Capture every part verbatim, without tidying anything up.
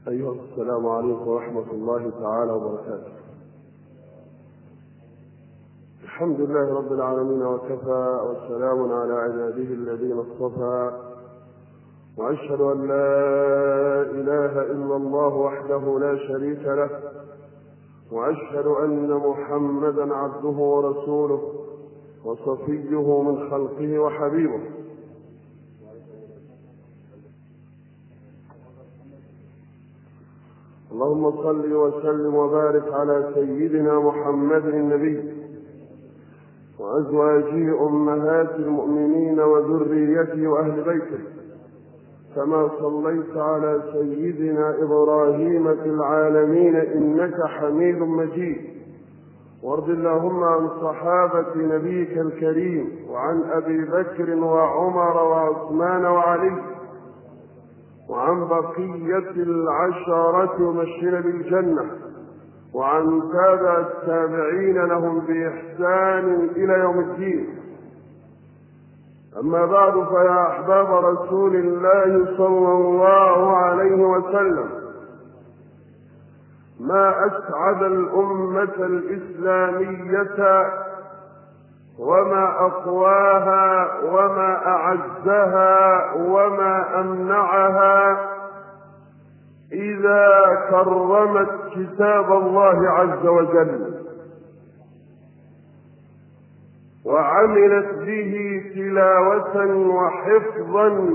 أيها السلام عليكم ورحمة الله تعالى وبركاته. الحمد لله رب العالمين وكفى، والسلام على عباده الذين اصطفى، وأشهد أن لا إله إلا الله وحده لا شريك له، وأشهد أن محمدا عبده ورسوله وصفيه من خلقه وحبيبه. اللهم صل وسلم وبارك على سيدنا محمد النبي وأزواجه أمهات المؤمنين وذريته وأهل بيته، كما صليت على سيدنا إبراهيم في العالمين إنك حميد مجيد. وارض اللهم عن صحابة نبيك الكريم وعن أبي بكر وعمر وعثمان وعلي وعن بقية العشرة المبشرين بالجنة وعن تابع التابعين لهم بإحسان إلى يوم الدين. أما بعد، فيا أحباب رسول الله صلى الله عليه وسلم، ما أسعد الأمة الإسلامية وما أقواها وما أعزها وما أمنعها إذا كرمت كتاب الله عز وجل وعملت به تلاوة وحفظا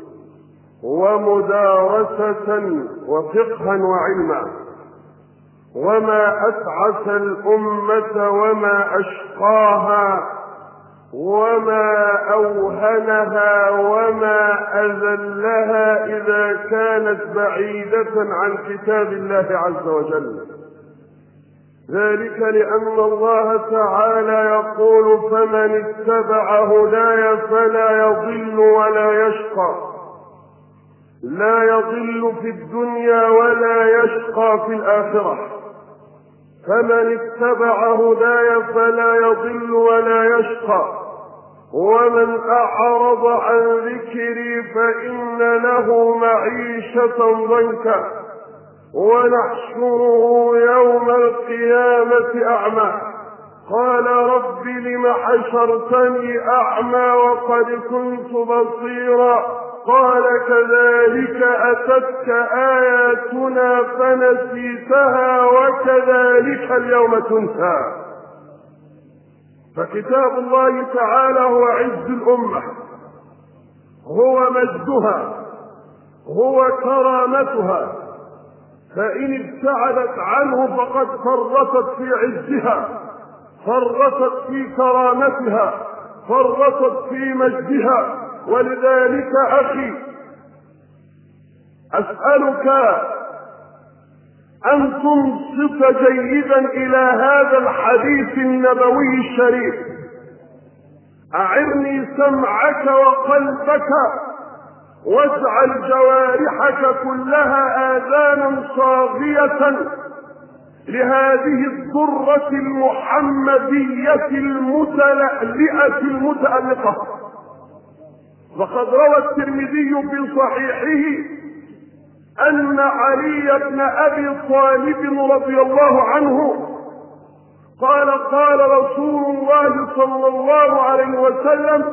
ومدارسة وفقها وعلما. وما أسعف الأمة وما أشقاها وما أوهنها وما أذلها إذا كانت بعيدة عن كتاب الله عز وجل. ذلك لأن الله تعالى يقول: فمن اتبع هداي فلا يضل ولا يشقى، لا يضل في الدنيا ولا يشقى في الآخرة. فمن اتبع هداي فلا يضل ولا يشقى، ومن أعرض عن ذكري فإن له معيشة ضنكا ونحشره يوم القيامة أعمى. قال: رب لم حشرتني أعمى وقد كنت بصيرا. قال: كذلك أتتك آياتنا فنسيتها وكذلك اليوم تنسى. فكتاب الله تعالى هو عز الأمة، هو مجدها، هو كرامتها، فإن ابتعدت عنه فقد فرطت في عزها، فرطت في كرامتها، فرطت في مجدها. ولذلك أخي أسألك أن تنصت جيدا إلى هذا الحديث النبوي الشريف. أعرني سمعك وقلبك واجعل جوارحك كلها آذانا صاغية لهذه الضرة المحمدية المتلألئة المتألقة. وقد روى الترمذي في صحيحه أن علي بن أبي طالب رضي الله عنه قال: قال رسول الله صلى الله عليه وسلم: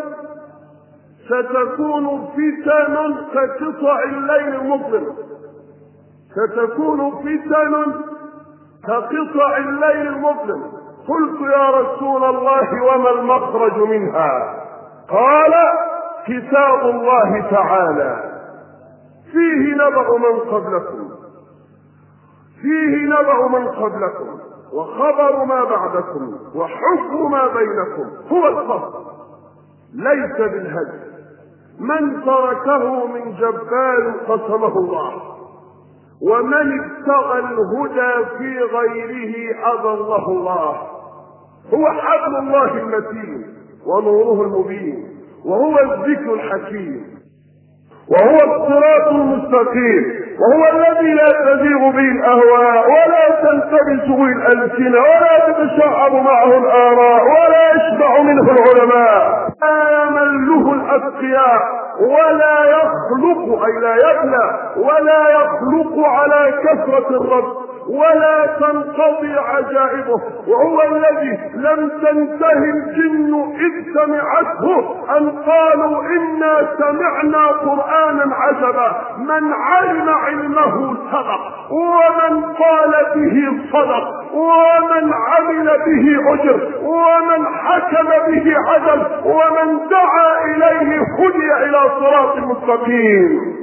ستكون فتن كقطع الليل المظلم، ستكون فتن كقطع الليل المظلم. قلت: يا رسول الله وما المخرج منها؟ قال: كتاب الله تعالى فيه نبأ من قبلكم، فيه نبأ من قبلكم وخبر ما بعدكم وحكم ما بينكم. هو الفصل ليس بالهدي، من تركه من جبار قسمه الله، ومن ابتغى الهدى في غيره أضله الله. هو حبل الله المتين ونوره المبين، وهو الذكر الحكيم، وهو الصراط المستقيم، وهو الذي لا تزيغ به الأهواء ولا تلتبس به الألسنة ولا تتشعب معه الآراء ولا يشبع منه العلماء، لا يمله الأتقياء، ولا يخلق أي لا يبلى ولا يخلق على كثرة الرب، ولا تنقضي عجائبه، وهو الذي لم تنتهي الجن إذ سمعته أن قالوا إنا سمعنا قرآنا عجبا، من علم علمه صدق، ومن قال به صدق، ومن عمل به أجر، ومن حكم به عدل، ومن دعا إليه هدي إلى صراط مستقيم.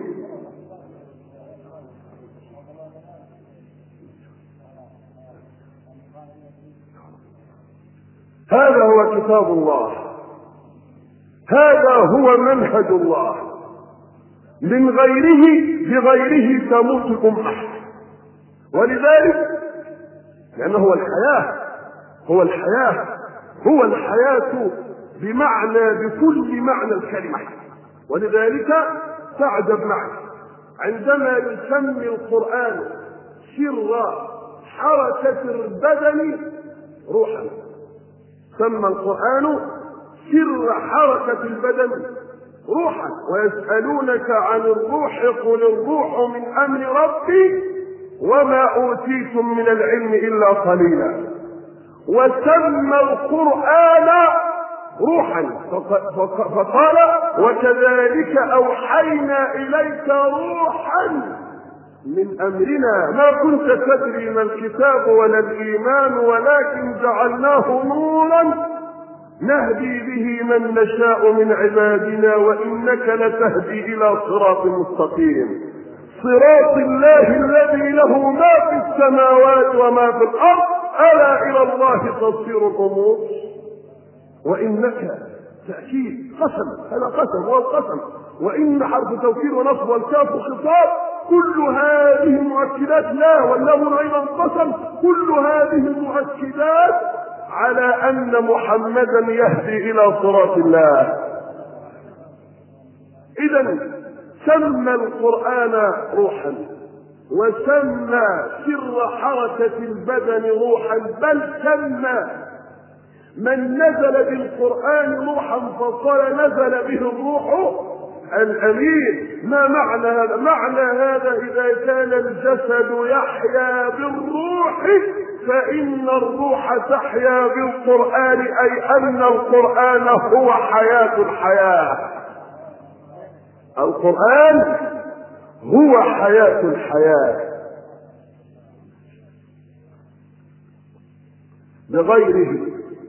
هذا هو كتاب الله، هذا هو منهج الله، من غيره بغيره تموت الأمة. ولذلك لأنه هو الحياة، هو الحياة هو الحياة بمعنى بكل معنى الكلمة. ولذلك تعجب معي عندما يسمي القرآن سر حركة البدن روحا، سمى القرآن سر حركة البدن روحا، ويسألونك عن الروح قل الروح من أمر ربي وما أوتيتم من العلم إلا قليلا. وسمى القرآن روحا فقال وكذلك أوحينا إليك روحا من أمرنا ما كنت تدري ما الكتاب ولا الإيمان ولكن جعلناه نورا نهدي به من نشاء من عبادنا وإنك لتهدي إلى صراط مستقيم، صراط الله الذي له ما في السماوات وما في الأرض ألا إلى الله تصير الأمور. وإنك تأكيد قسم، هذا قسم والقسم، وإن حرف توكيد ونصب والكاف خطاب، كل هذه المؤكدات لا واللام أيضا قسم، كل هذه المؤكدات على أن محمدا يهدي إلى صراط الله. إذن سمى القرآن روحا وسمى سر حركة البدن روحا، بل سمى من نزل بالقرآن روحا فقال نزل به الروح الأمين. ما معنى هذا؟ معنى هذا إذا كان الجسد يحيا بالروح فإن الروح تحيا بالقرآن، أي أن القرآن هو حياة الحياة، القرآن هو حياة الحياة. بغيره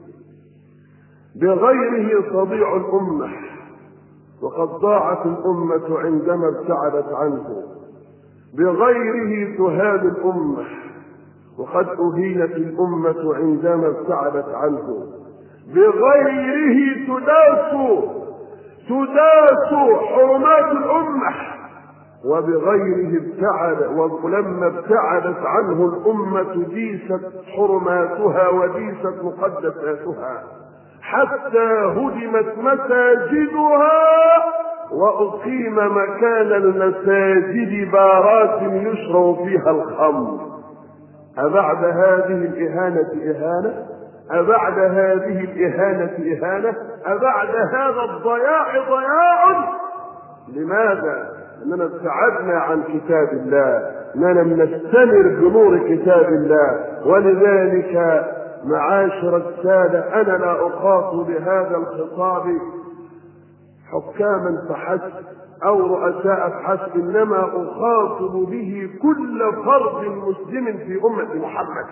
بغيره تضيع الأمة، وقد ضاعت الأمة عندما ابتعدت عنه. بغيره تهان الأمة، وقد أهينت الأمة عندما ابتعدت عنه. بغيره تداس تداس حرمات الأمة، وبغيره ابتعد، ولما ابتعدت عنه الأمة ديست حرماتها وديست مقدساتها، حتى هدمت مساجدها وأقيم مكان المساجد بارات يشرب فيها الخمر. أبعد هذه الإهانة إهانة؟ أبعد هذه الإهانة إهانة؟ أبعد هذا الضياع ضياع؟ لماذا؟ أننا ابتعدنا عن كتاب الله، أننا نستمر بنور كتاب الله. ولذلك معاشر السادة أنا لا أخاطب بهذا الخطاب حكاما فحسب أو رؤساء فحسب، إنما أخاطب به كل فرد مسلم في أمة محمد.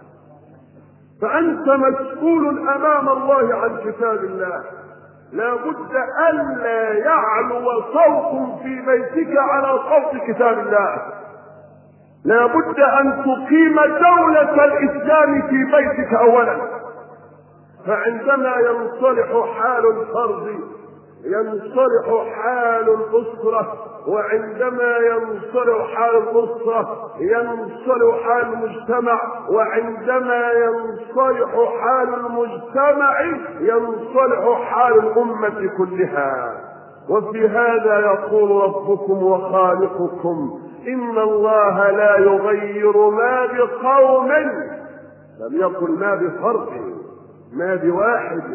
فأنت مسؤول أمام الله عن كتاب الله، لا بد ألا يعلو صوت في بيتك على صوت كتاب الله، لا بد أن تقيم دولة الإسلام في بيتك أولا. فعندما ينصلح حال الفرد ينصلح حال الأسرة، وعندما ينصلح حال الأسرة ينصلح حال المجتمع، وعندما ينصلح حال المجتمع ينصلح حال الأمة كلها. وفي هذا يقول ربكم وخالقكم إن الله لا يغير ما بقوم، لم يقل ما بفرد، ما بواحد،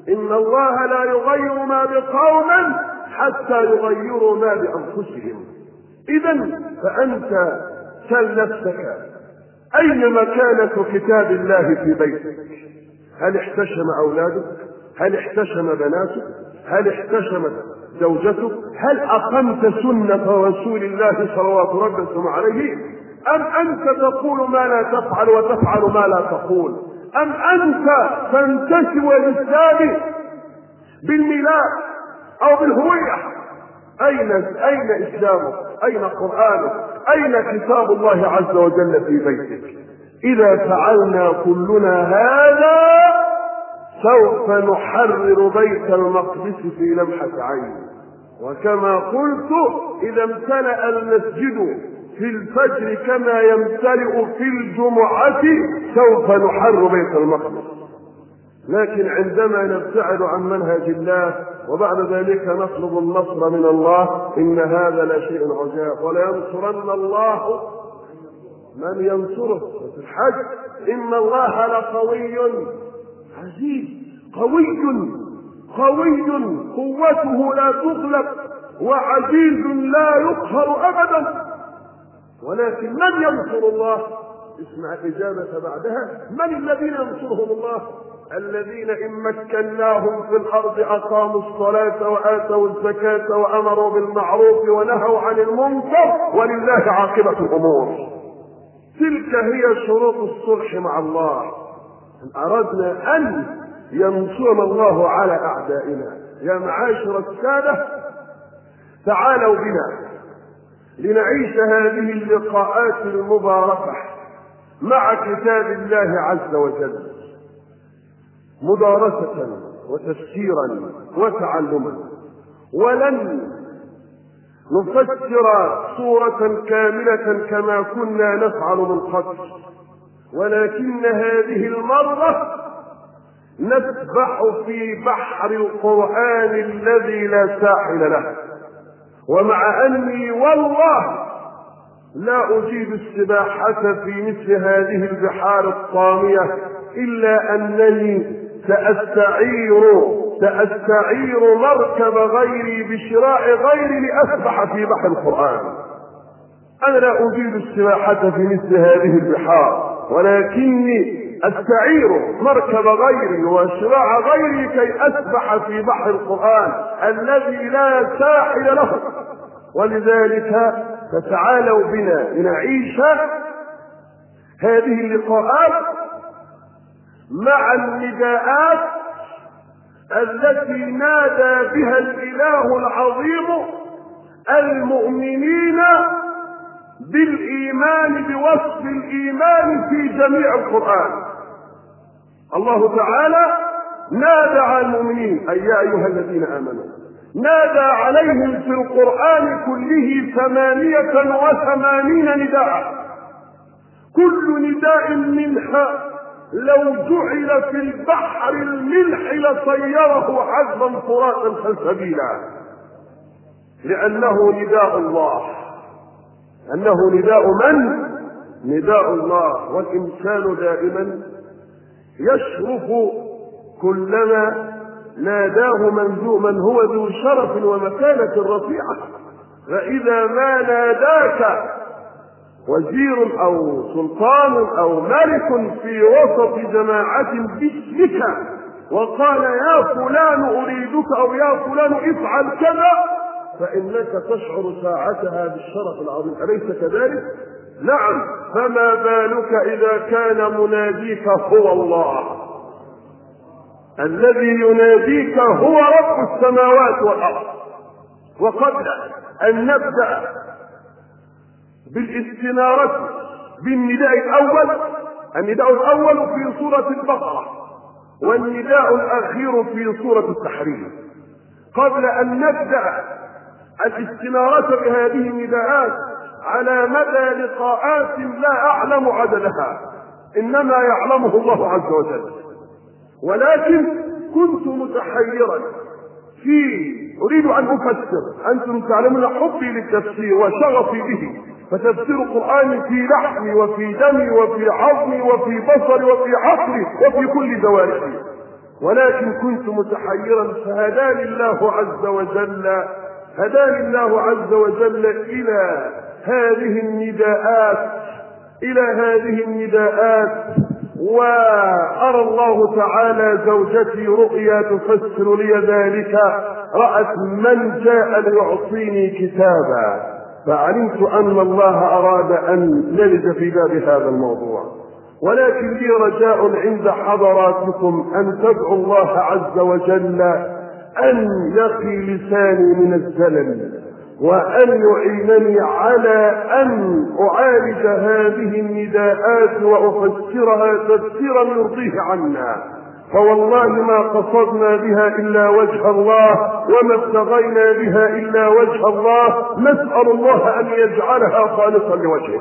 إن الله لا يغير ما بقوم حتى يغيروا ما بأنفسهم. إذا فأنت سل نفسك، أين مكانة كتاب الله في بيتك؟ هل احتشم أولادك؟ هل احتشم بناتك؟ هل احتشمت زوجتك؟ هل أقمت سنة رسول الله صلوات ربي وسلامه عليه؟ أم أنت تقول ما لا تفعل وتفعل ما لا تقول؟ أم أنت تنتسب للإسلام بالميلاد أو بالهوية؟ أين أين إسلامك؟ أين قرآنك؟ أين كتاب الله عز وجل في بيتك؟ إذا فعلنا كلنا هذا سوف نحرر بيت المقدس في لمحة عين. وكما قلت إذا امتلأ المسجد في الفجر كما يمتلئ في الجمعة سوف نحرر بيت المقدس. لكن عندما نبتعد عن منهج الله وبعد ذلك نطلب النصر من الله، إن هذا لا شيء عجاب. ولينصرن الله من ينصره. في الحج إن الله لقوي عزيز، قوي قوي قوته لا تغلب، وعزيز لا يقهر أبدا. ولكن من ينصر الله؟ اسمع الإجابة بعدها. من الذين ينصرهم الله؟ الذين إن مكناهم في الأرض أقاموا الصلاة وآتوا الزكاة وأمروا بالمعروف ونهوا عن المنكر ولله عاقبة الأمور. تلك هي شروط الصلح مع الله. إن أردنا أن ينصرنا الله على أعدائنا. يا معاشر السادة، تعالوا بنا لنعيش هذه اللقاءات المباركة مع كتاب الله عز وجل مدارسة وتفسيرا وتعلما. ولن نفسر سورة كاملة كما كنا نفعل من قبل، ولكن هذه المرة نسبح في بحر القرآن الذي لا ساحل له. ومع أني والله لا أجيد السباحة في مثل هذه البحار الطامية، إلا أنني سأستعير سأستعير مركب غيري بشراء غيري لأسبح في بحر القرآن. أنا لا أجيد السباحة في مثل هذه البحار، ولكني أستعير مركب غيري وشراع غيري كي أسبح في بحر القرآن الذي لا ساحل له. ولذلك فتعالوا بنا لنعيش هذه اللقاءات مع النداءات التي نادى بها الإله العظيم المؤمنين بالإيمان بوصف الإيمان في جميع القرآن. الله تعالى نادى على المؤمنين أي يا أيها الذين آمنوا، نادى عليهم في القرآن كله ثمانية وثمانين نداء، كل نداء منها لو جعل في البحر الملح لصيره عذبا فراتا سلسبيلا، لأنه نداء الله. أنه نداء من؟ نداء الله. والإنسان دائما يشرف كلما ناداه من هو ذو شرف ومكانة رفيعة. فإذا ما ناداك وزير أو سلطان أو ملك في وسط جماعة باسمك وقال يا فلان أريدك أو يا فلان افعل كذا، فإنك تشعر ساعتها بالشرف العظيم، أليس كذلك؟ نعم. فما بالك إذا كان مناديك هو الله الذي يناديك، هو رب السماوات والأرض. وقبل أن نبدأ بالاستنارة بالنداء الأول، النداء الأول في سورة البقرة والنداء الأخير في سورة التحريم، قبل أن نبدأ الاستنارة بهذه النداءات على مدى لقاءات لا أعلم عددها، إنما يعلمه الله عز وجل. ولكن كنت متحيرا في أريد أن أفسر. أنتم تعلمون حبي للتفسير وشغفي به، فتفسير القرآن في لحمي وفي دمي وفي عظمي وفي بصري وفي عقلي وفي كل جوارحي. ولكن كنت متحيرا فهداني الله عز وجل هداني الله عز وجل إلى هذه النداءات إلى هذه النداءات وأرى الله تعالى زوجتي رؤيا تفسر لي ذلك، رأت من جاء ليعطيني كتابا، فعلمت أن الله أراد أن نلج في باب هذا الموضوع. ولكن لي رجاء عند حضراتكم أن تدعوا الله عز وجل أن يقي لساني من الزلل، وأن يعينني على أن أعالج هذه النداءات وأفسرها تفسيرا يرضيه عنا، فوالله ما قصدنا بها إلا وجه الله وما ابتغينا بها إلا وجه الله، نسأل الله أن يجعلها خالصا لوجهه.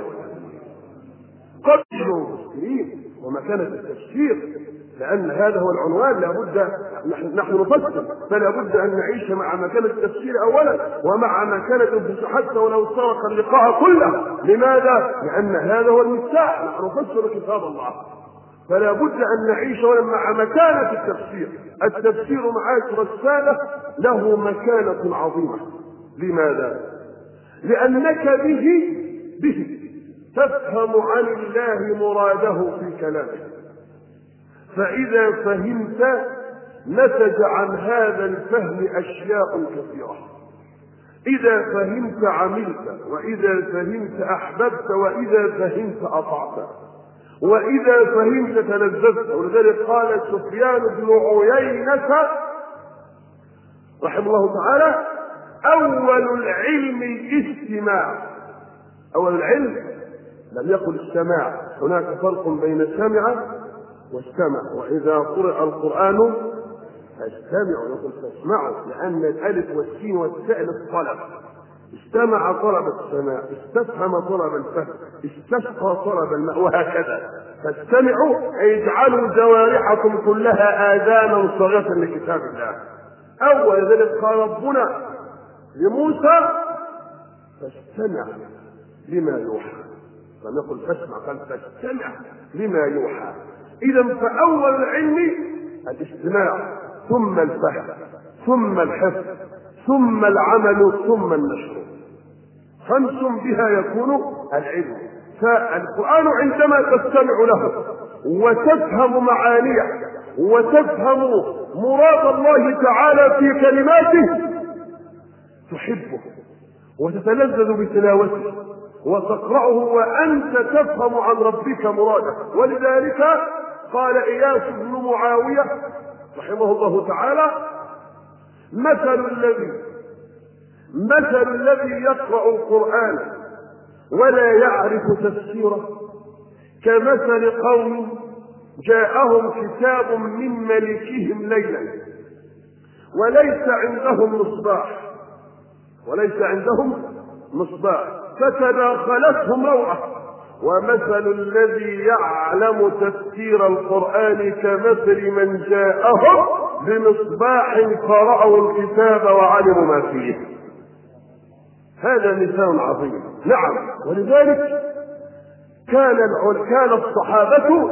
قبل ومكانة التفسير، لأن هذا هو العنوان، لابد نحن نفسر، فلا بد أن نعيش مع مكانة التفسير أولا ومع مكانة التفسير حتى ولو سرق اللقاء كله. لماذا؟ لأن هذا هو المفتاح، نحن نفسر كتاب الله، فلا بد أن نعيش مع مكانة التفسير. التفسير معاشر السادة له مكانة عظيمة. لماذا؟ لأنك به به تفهم عن الله مراده في كلامه، فإذا فهمت نتج عن هذا الفهم أشياء كثيرة. إذا فهمت عملت، وإذا فهمت أحببت، وإذا فهمت أطعت، وإذا فهمت تلذذت. ولذلك قال سفيان بن عيينة رحمه الله تعالى: أول العلم الاستماع. أول العلم لم يقل السماع، هناك فرق بين سمع واستمع. وإذا قرأ القرآن فاستمعوا، يقول فاسمعوا، لأن الألف والسين والتاء للطلب. استمع طلب السماع، استفهم طلب الفهم، استسقى طلب الماء، وهكذا. فاستمعوا أي اجعلوا جوارحكم كلها آذانا صاغية لكتاب الله. أول ذلك قال ربنا لموسى: فاستمع لما يوحى. لم يقل فاسمع، قال فاستمع لما يوحى. إذا فأول العلم الاستماع، ثم الفهم، ثم الحفظ، ثم العمل، ثم النشر. خمس بها يكون العلم. فالقرآن عندما تستمع له وتفهم معانيه وتفهم مراد الله تعالى في كلماته تحبه وتتلذذ بتلاوته وتقرأه وأنت تفهم عن ربك مراده. ولذلك قال إياس بن معاوية رحمه الله تعالى: مثل الذي مثل الذي يقرأ القرآن ولا يعرف تفسيره كمثل قوم جاءهم كتاب من ملكهم ليلا وليس عندهم مصباح وليس عندهم مصباح فتداخلتهم روعة. ومثل الذي يعلم تفسير القرآن كمثل من جاءهم بمصباح فرأوا الكتاب وعلموا ما فيه. هذا مثال عظيم. نعم. ولذلك كان كان الصحابة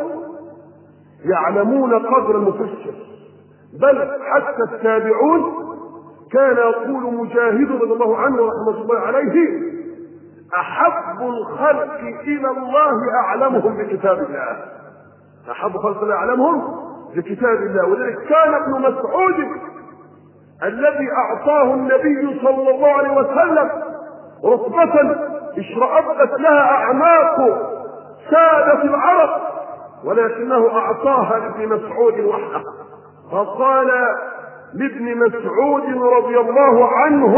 يعلمون قدر المفسر، بل حتى التابعون. كان يقول مجاهد رضي الله عنه رحمه الله عليه: أحب الخلق إلى الله أعلمهم بكتاب الله. أحب خلق الله أعلمهم بكتاب الله. ولذلك كان ابن مسعود الذي أعطاه النبي صلى الله عليه وسلم رتبة اشرأبت لها أعناق سادة العرب، ولكنه أعطاها لابن مسعود وحده، فقال لابن مسعود رضي الله عنه: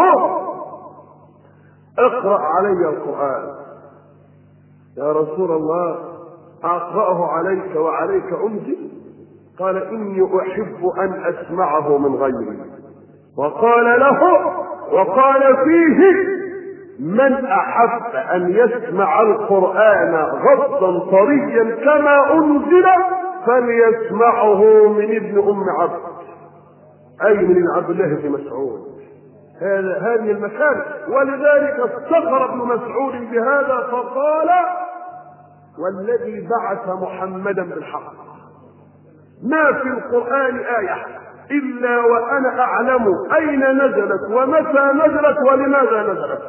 اقرأ علي القرآن. يا رسول الله أقرأه عليك وعليك أنزل؟ قال: إني أحب أن أسمعه من غيري. وقال له وقال فيه: من أحب أن يسمع القرآن غضا طريا كما أنزل فليسمعه من ابن أم عبد، أي من عبد الله بن مسعود. هذا هذه المكان. ولذلك افتخر ابن مسعود بهذا فقال: والذي بعث محمدا بالحق ما في القرآن آية إلا وأنا أعلم أين نزلت ومتى نزلت ولماذا نزلت.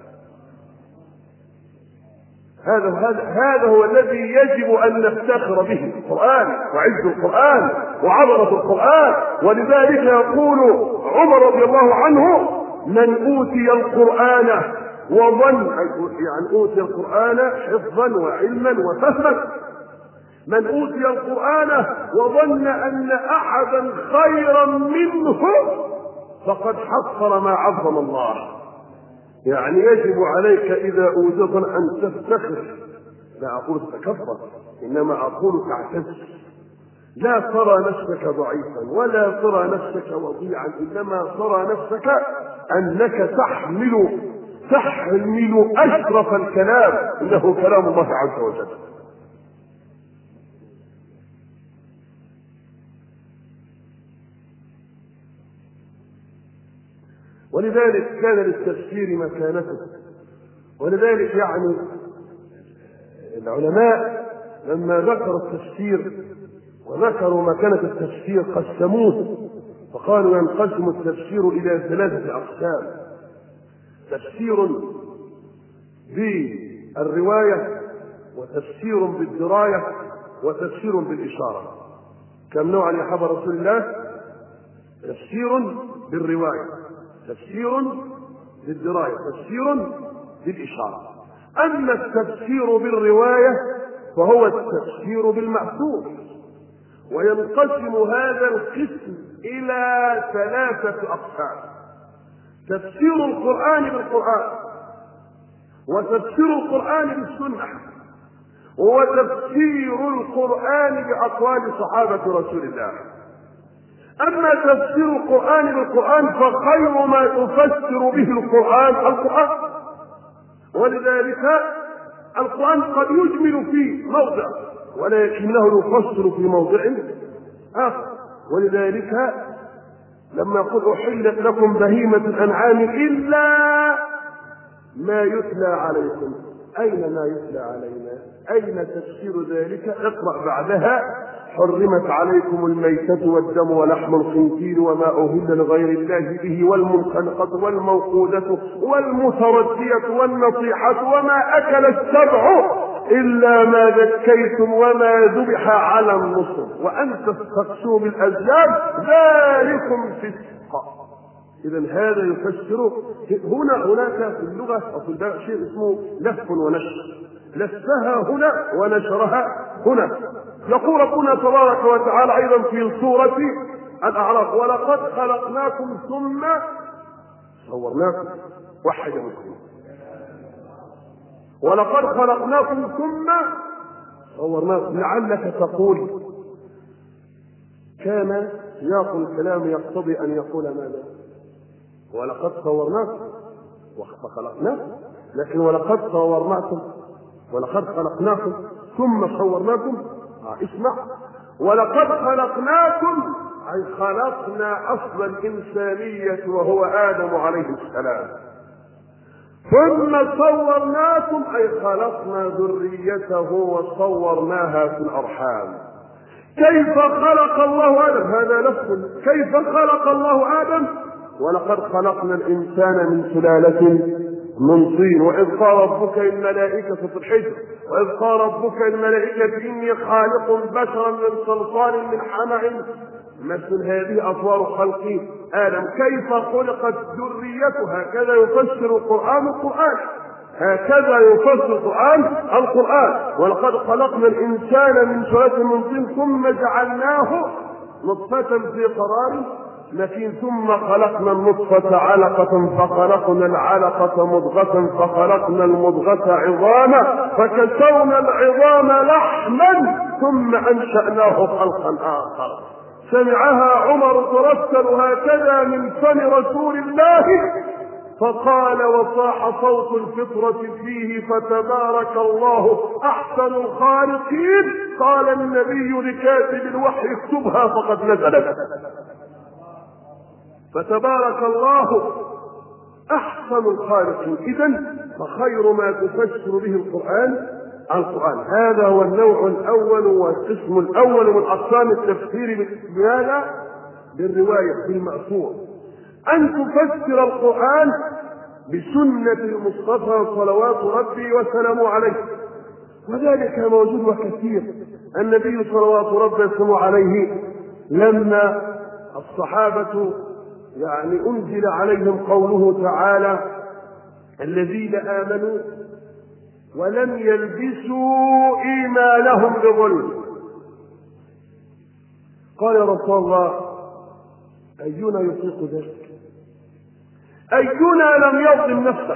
هذا هذا هذا هو الذي يجب أن نفتخر به، القرآن وعز القرآن وعظمة القرآن. ولذلك يقول عمر رضي الله عنه: من أوتي القرآن وظن، يعني أوتي القرآن حفظا وعلما وفهما، من أوتي القرآن وظن أن أحدا خيرا منه فقد حصل ما عظم الله. يعني يجب عليك إذا أوتيت أن تفتخر، لا أقول تتكبر، إنما أقول تعتز. لا ترى نفسك ضعيفا ولا ترى نفسك وضيعا، إنما ترى نفسك أنك تحمل تحمل أشرف الكلام، إنه كلام الله عز وجل. ولذلك كان للتفسير مكانته. ولذلك يعني العلماء لما ذكروا التفسير وذكروا مكانة التفسير قسموه، فقالوا ينقسم التفسير إلى ثلاثة أقسام: تفسير بالرواية، وتفسير بالدراية، وتفسير بالإشارة. كم نوعا يا حضرة رسول الله؟ تفسير بالرواية، تفسير بالدراية، تفسير بالإشارة. أما التفسير بالرواية فهو التفسير بالمأثور، وينقسم هذا القسم إلى ثلاثة أقسام: تفسير القرآن بالقرآن، وتفسير القرآن بالسنة، وتفسير القرآن بأقوال صحابة رسول الله. أما تفسير القرآن بالقرآن فخير ما تفسر به القرآن القرآن، ولذلك القرآن قد يجمل في موضع ولكنه يفسر في موضع آخر. ولذلك لما يقول أحلت لكم بهيمة الأنعام إلا ما يتلى عليكم، أين ما يتلى علينا؟ أين تفسير ذلك؟ اقرأ بعدها: حرمت عليكم الميتة والدم ولحم الخنزير وما أهل لغير الله به والمنخنقة والموقودة والمتردية والنطيحة وما أكل السبع إلا ما ذكيتم وما ذبح على النصب وأن تستقسوا بالأزلام ذلكم فسق. إذا هذا يفسر. هنا هناك في اللغة أو في البلاغة شيء اسمه لف ونشر، لفها هنا ونشرها هنا. يقول ربنا تبارك وتعالى أيضا في سورة الأعراف: ولقد خلقناكم ثم صورناكم. وحد منكم. ولقد خلقناكم ثم صورناكم. لعلك تقول كان سياق الكلام يقتضي أن يقول ماذا؟ ولقد صورناكم وخلقناكم، لكن ولقد صورناكم ولقد خلقناكم ثم صورناكم. آه اسمع: ولقد خلقناكم أي خلقنا أصل الإنسانية وهو آدم عليه السلام، ثم صورناكم أي خلقنا ذريته وصورناها في الأرحام. كيف خلق الله آدم؟ هذا نفس. كيف خلق الله آدم؟ ولقد خلقنا الإنسان من سلالة من طين. وإذ قال ربك للملائكة في الحجر: وإذ قال ربك للملائكة إني خالق بشرا من صلصال من حمأ مثل. هذه أطوار خلق آدم. كيف خلقت ذريته؟ هكذا يفسر القرآن القرآن، هكذا يفسر القرآن القرآن. ولقد خلقنا الإنسان من سلالة من طين ثم جعلناه نطفة في قرار مكين، ثم خلقنا النطفة علقة فخلقنا العلقة مضغة فخلقنا المضغة عظاما فكسونا العظام لحما ثم أنشأناه خلقا آخر. سمعها عمر ترسل هكذا من فم رسول الله فقال وصاح صوت الفطرة فيه: فتبارك الله أحسن الخالقين. قال النبي لكاتب الوحي: اكتبها فقد نزلت. فتبارك الله أحسن الخالقين. إذن فخير ما تفسر به القرآن القرآن. هذا هو النوع الأول والقسم الأول من أقسام التفسير بهذا بالرواية بالمأثور، أن تفسر القرآن بسنة المصطفى صلوات ربي وسلامه عليه، وذلك موجود وكثير. النبي صلوات ربي وسلامه عليه لما الصحابة يعني أنزل عليهم قوله تعالى الذين آمنوا ولم يلبسوا إيمانهم بظلم، قال يا رسول الله أينا يطيق ذلك؟ أينا لم يظلم نفسه؟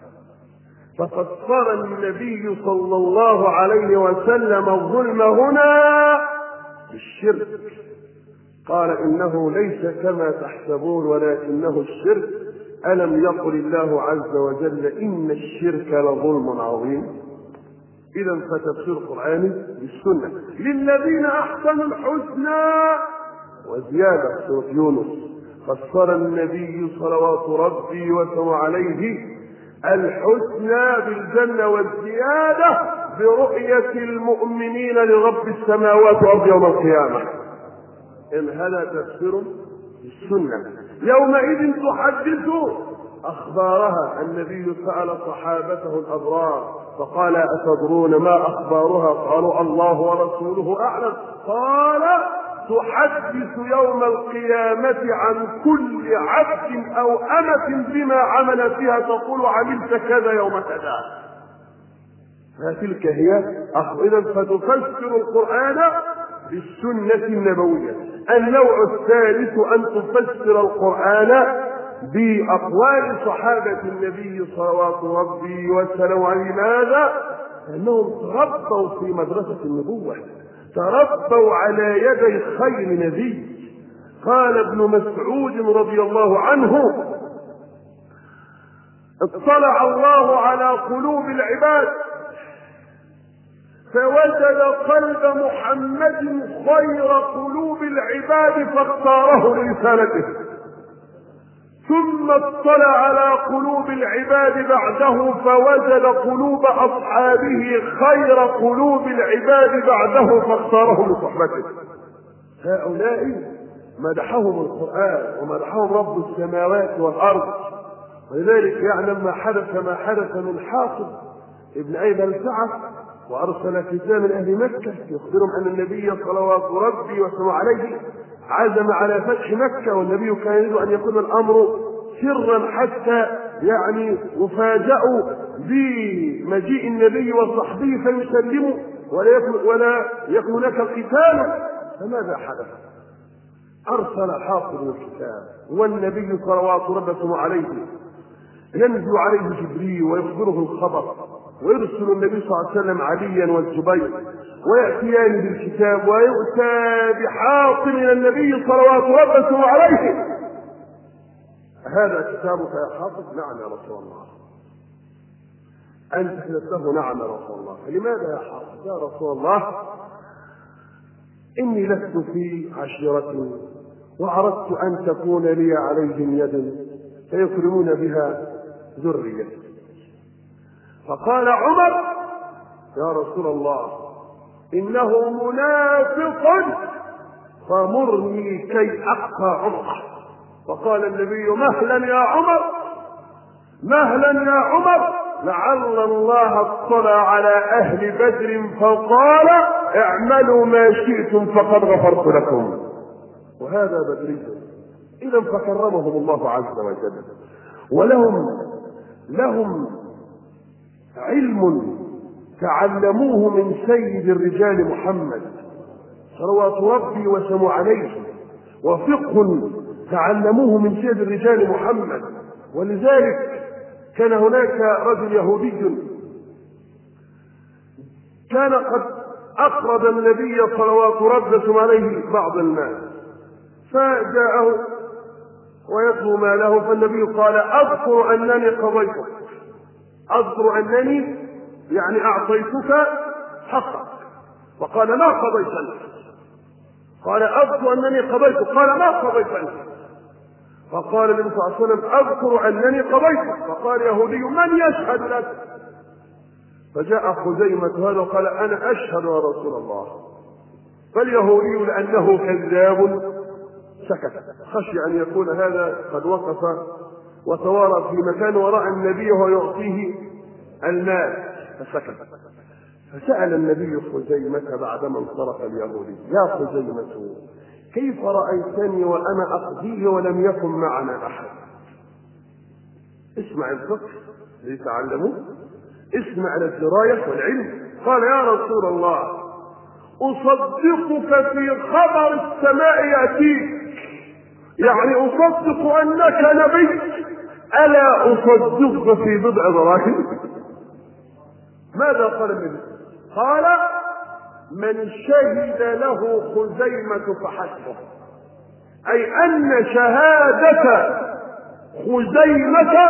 ففسر النبي صلى الله عليه وسلم الظلم هنا بالشرك، قال إنه ليس كما تحسبون ولكنه الشرك. ألم يقل الله عز وجل إن الشرك لظلم عظيم؟ إذا فتفسير القرآن بالسنة للذين أحسنوا الحسنى وزيادة. سورة يونس فسر النبي صلوات ربي وسلامه عليه الحسنى بالجنة والزيادة برؤية المؤمنين لرب السماوات والأرض يوم القيامة. إن هذا تفسير بالسنة. يومئذ تحدث أخبارها. النبي سأل صحابته الأبرار فقال أتدرون ما أخبارها؟ قالوا الله ورسوله أعلم. قال تحدث يوم القيامة عن كل عبد أو أمة بما عمل فيها، تقول عملت كذا يوم كذا. فتلك هي أخبار. فتفسر القرآن بالسنة النبوية. النوع الثالث أن تفسر القرآن بأقوال صحابة النبي صلوات ربي وسلامه عليه. لماذا؟ لأنهم تربوا في مدرسة النبوة، تربوا على يدي خير نبي. قال ابن مسعود رضي الله عنه اطلع الله على قلوب العباد فوجد قلب محمد خير قلوب العباد فاختاره لرسالته، ثم اطلع على قلوب العباد بعده فوجد قلوب أصحابه خير قلوب العباد بعده فاختارهم لصحبته. هؤلاء مدحهم القرآن ومدحهم رب السماوات والأرض. ولذلك يعلم ما حدث ما حدث من حاطب ابن أبي بلتعة، وأرسل كتاب من أهل مكة يخبرهم أن النبي صلوات ربي وسلامه عليه عزم على فتح مكة، والنبي كان يريد أن يكون الأمر سرا حتى يعني يفاجأوا بمجيء النبي وصحبه فيسلموا ولا يكون ولا يكون هناك قتال. فماذا حدث؟ أرسل حاطب الكتاب والنبي صلوات ربي وسلامه عليه ينزل عليه جبريل ويخبره الخبر، ويرسل النبي صلى الله عليه وسلم عليا والزبير ويأتيان بالكتاب، ويؤتى بحاطب من النبي صلوات ربي وسلامه عليه. هذا كتابك يا حاطب؟ نعم يا رسول الله. أنت كتبته؟ نعم يا رسول الله. فلماذا يا حاطب؟ يا رسول الله إني لست في عشيرة وأردت أن تكون لي عليهم يد فيكرمون بها ذرية. فقال عمر يا رسول الله إنه منافق فمرني كي أقطع عنقه. فقال النبي مهلا يا عمر مهلا يا عمر، لعل الله اطلع على أهل بدر فقال اعملوا ما شئتم فقد غفرت لكم. وهذا بدري. إذا فكرمهم الله عز وجل، ولهم لهم علم تعلموه من سيد الرجال محمد صلوات ربي وسلامه عليه، وفقه تعلموه من سيد الرجال محمد. ولذلك كان هناك رجل يهودي كان قد أقرض النبي صلوات ربي وسلامه عليه بعض الناس، فجاءه ويطلب ماله، فالنبي قال أذكر أنني قضيتك، أذكر أنني يعني أعطيتك حقك. فقال ما قضيت أنت؟ قال أذكر أنني قضيتك. قال ما قضيت أنت؟ فقال النبي صلى الله عليه وسلم أذكر أنني قضيتك. فقال يهودي من يشهد لك؟ فجاء خزيمة هذا وقال أنا أشهد يا رسول الله. فاليهودي لأنه كذاب سكت، خشي أن يكون هذا قد وقف وتوارى في مكان وراء النبي وهو يعطيه المال فسكت. فسأل النبي خزيمة بعدما انصرف اليهودي: يا خزيمة كيف رأيتني وأنا أقضيه ولم يكن معنا أحد؟ اسمع الفقه لتعلموا، اسمع الدراية والعلم. قال: يا رسول الله أصدقك في خبر السماء يأتيك، يعني أصدق أنك نبي، ألا أصدقك في بضع دراهم؟ ماذا قال النبي؟ قال: من شهد له خزيمة فحسبه، أي أن شهادة خزيمة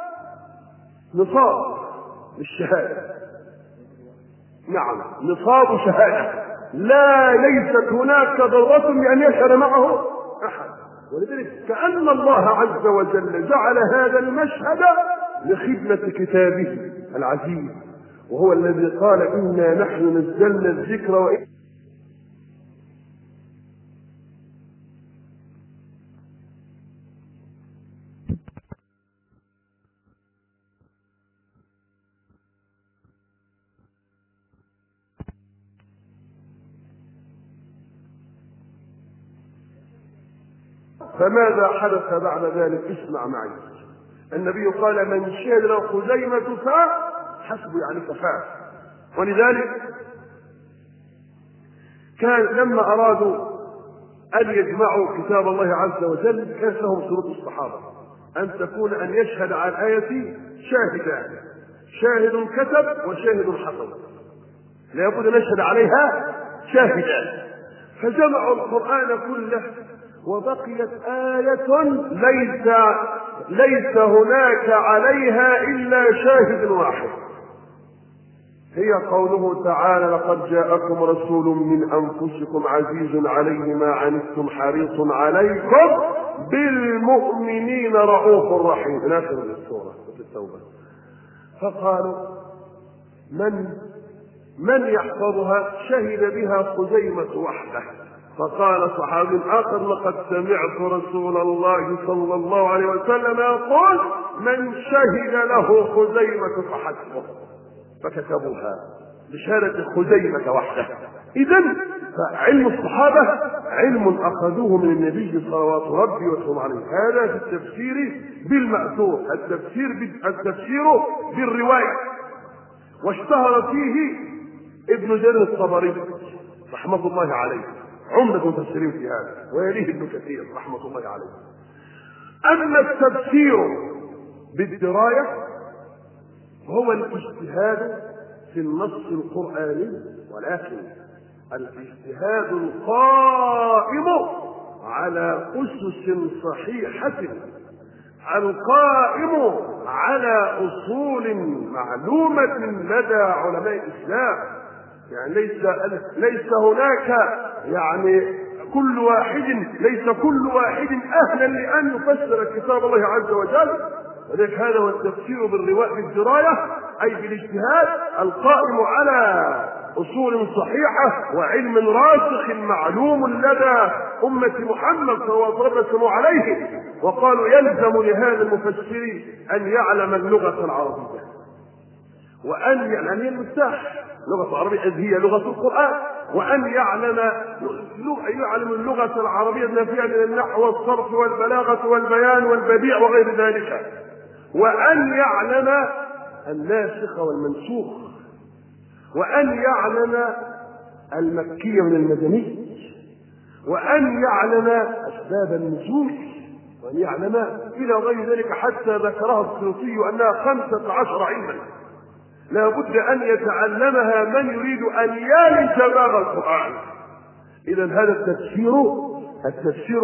نصاب للشهادة. نعم، نصاب شهادة، لا ليست هناك ضرورة بأن يشهد معه أحد. ولذلك كأن الله عز وجل جعل هذا المشهد لخدمة كتابه العزيز، وهو الذي قال: إنا نحن نزلنا الذكر وإنا فماذا حدث بعد ذلك؟ اسمع معي. النبي قال: من شهد له خزيمة فحسبه، يعني كفاه. ولذلك كان لما أرادوا أن يجمعوا كتاب الله عز وجل كانت لهم شروط الصحابة أن تكون أن يشهد على الآية شاهدان، شاهد كتب وشاهد حفظ، لا يبد أن يشهد عليها شاهدان. فجمعوا القرآن كله وبقيت آية ليس ليس هناك عليها إلا شاهد واحد، هي قوله تعالى: لقد جاءكم رسول من أنفسكم عزيز عليه ما عنتم حريص عليكم بالمؤمنين رؤوف رحيم، إلى آخر السورة التوبة. فقالوا: من من يحفظها؟ شهد بها خزيمة وحده. فقال صحابي آخر: لقد سمعت رسول الله صلى الله عليه وسلم يقول: من شهد له خزيمة فحسبه. فكتبوها بشهادة خزيمة وحده. إذن فعلم الصحابة علم أخذوه من النبي صلوات ربي وسلامه عليه. هذا في التفسير بالمأثور، التفسير التفسير بالرواية. واشتهر فيه ابن جرير الطبري رحمة الله عليه، عمدة المفسرين في هذا، ويليه ابن كثير رحمة الله عليه. أما التفسير بالدراية هو الاجتهاد في النص القرآني، ولكن الاجتهاد القائم على أسس صحيحة، القائم على أصول معلومة لدى علماء الإسلام. يعني ليس ليس هناك يعني كل واحد ليس كل واحد أهلا لأن يفسر كتاب الله عز وجل. ولذلك هذا هو التفسير بالرواية بالدراية، أي بالاجتهاد القائم على أصول صحيحة وعلم راسخ معلوم لدى أمة محمد صلى الله عليه وسلم عليه. وقالوا: يلزم لهذا المفسر أن يعلم اللغة العربية، وأن يعلم المفتاح اللغة العربية إذ هي لغة القرآن، وأن يعلم يعلم اللغة العربية بما فيها من النحو والصرف والبلاغة والبيان والبديع وغير ذلك، وأن يعلم الناسخ والمنسوخ، وأن يعلم المكي من المدني، وأن يعلم أسباب النزول، وأن يعلم إلى غير ذلك، حتى ذكرها السيوطي أنها خمسة عشر علما لا بد أن يتعلمها من يريد أن يلج باب القرآن. إذا هذا التفسير التفسير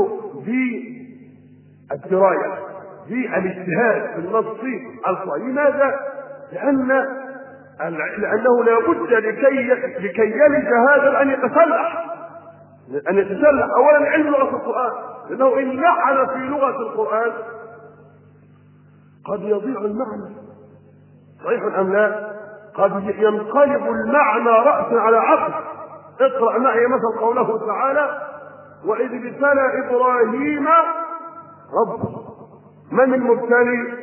بالدراية بالاجتهاد في النص القرآني. لماذا؟ لأن لأنه لا بد لكي لكي يلج هذا أن يتسلح أن يتسلح أولا علم لغة القرآن، لأنه إن لعن في لغة القرآن قد يضيع المعنى. صحيح أم لا؟ قد ينقلب المعنى رأسا على عقل. اقرأ معي مثل قوله تعالى: وإذ ابتلى إبراهيم ربه. من المبتلي؟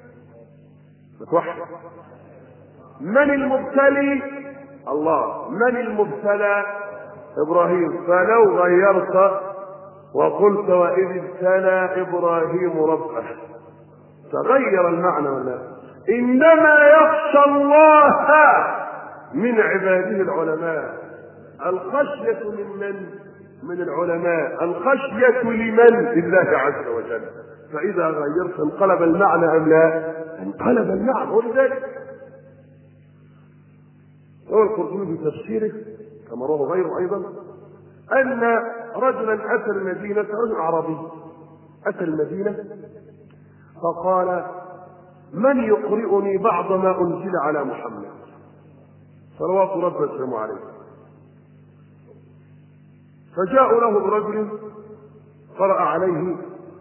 من المبتلي؟ الله. من المبتلى؟ إبراهيم. فلو غيرت وقلت وإذ ابتلى إبراهيم ربه تغير المعنى ولا؟ إنما يخشى الله من عباده العلماء. الخشية من من؟ من العلماء. الخشية لمن؟ لله عز وجل. فإذا غيرت انقلب المعنى أم لا؟ انقلب المعنى. ولذلك روى القرطبي في تفسيره كما رواه غيره أيضا أن رجلا أتى المدينة، رجل أعرابي أتى المدينة فقال: من يقرئني بعض ما أنزل على محمد صلوات ربي وسلامه عليه؟ فجاءوا له برجل قرأ عليه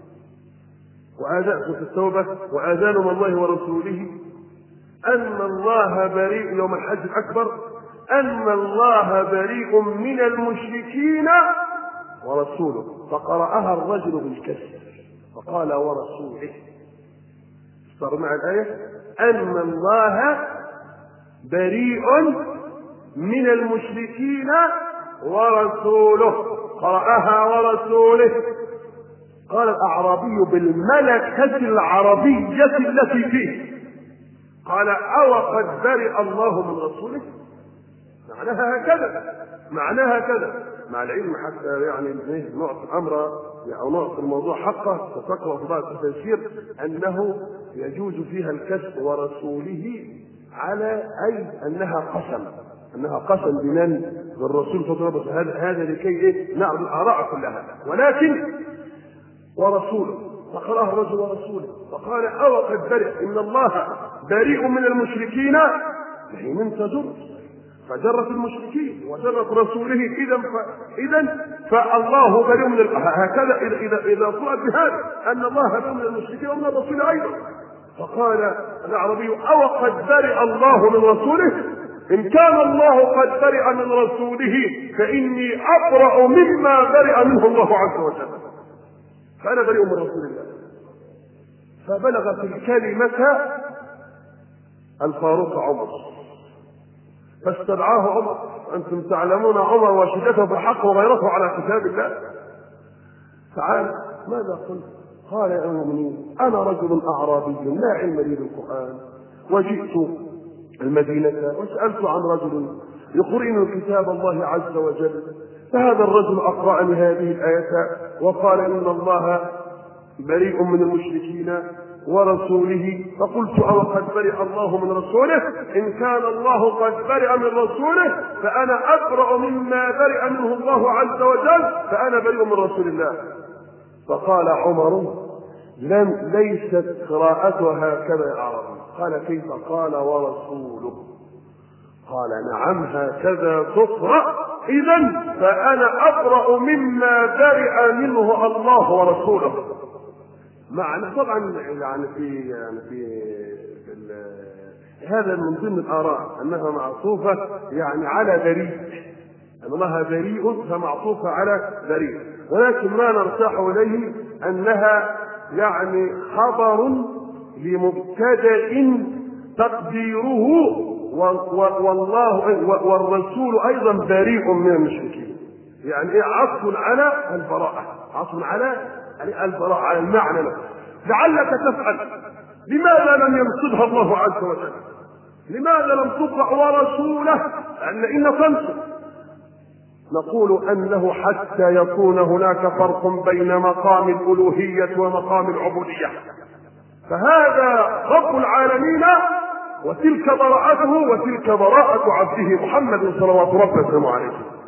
وآذان في التوبة وآذان من الله ورسوله أن الله بريء يوم الحج الأكبر، أن الله بريء من المشركين ورسوله. فقرأها الرجل بالكسر فقال: ورسوله. صار مع الآية: أن الله بريء من المشركين ورسوله. قرأها ورسوله. قال الأعرابي بالملكة العربية التي فيه، قال: أو قد برئ الله من رسوله. معناها هكذا، معناها هكذا. مع العلم حتى يعني نعطي الأمر أو نعطي الموضوع حقه، ستقرأ في بعض التفسير أنه يجوز فيها الكسر ورسوله على أي أنها قسم، أنها قسم بمن؟ بالرسول صلى الله عليه وسلم. هذا لكي إيه؟ نعرض الآراء كلها. ولكن ورسوله. فقرأه الرجل ورسوله فقال: أو قد برئ، إن الله بريء من المشركين. حين تجر فجرت المشركين وجرت رسوله. إذا إذا فالله بريء من ال... هكذا إذا إذا إذا طلب بهذا أن الله بريء من المشركين ومن الرسول أيضا. فقال الأعرابي: أو قد برئ الله من رسوله. إن كان الله قد برئ من رسوله فإني أبرأ مما برئ منه الله عز وجل، فأنا بريء من رسول الله. فبلغت الكلمة الفاروق عمر فاستدعاه عمر. أنتم تعلمون عمر وشدته بالحق وغيرته على كتاب الله. تعال، ماذا قلت؟ قال: يا المؤمنين، أنا رجل أعرابي لا علم لي بالقرآن، وجئت المدينة وسألت عن رجل يقرئني كتاب الله عز وجل، فهذا الرجل أقرأني هذه الآية وقال: إن الله بريء من المشركين ورسوله. فقلت: أو قد برئ الله من رسوله. إن كان الله قد برئ من رسوله فأنا أبرأ مما برئ منه الله عز وجل، فأنا بريء من رسول الله. فقال عمر: لم ليست قراءتها هكذا يا أعرابي. قال: كيف؟ قال: ورسوله. قال: نعم هكذا تقرأ. إذن فأنا أبرأ مما برئ منه الله ورسوله. معنى طبعا يعني في يعني في, في هذا من ضمن الآراء أنها معطوفة يعني على بريء، أن الله بريء فمعطوفة على بريء. ولكن ما نرتاح إليه أنها يعني خبر لمبتدأ تقديره والله والرسول أيضا بريء من المشركين. يعني إيه؟ عطف على البراءة، عطف على البراءة، على المعنى له. لعلك تسأل: لماذا لم ينصبها الله عز وجل؟ لماذا لم تقرأ ورسوله؟ لأن إن تنصب. نقول أنه حتى يكون هناك فرق بين مقام الألوهية ومقام العبودية. فهذا رب العالمين وتلك براءته وتلك براءة عبده محمد صلوات ربه وسلامه عليه.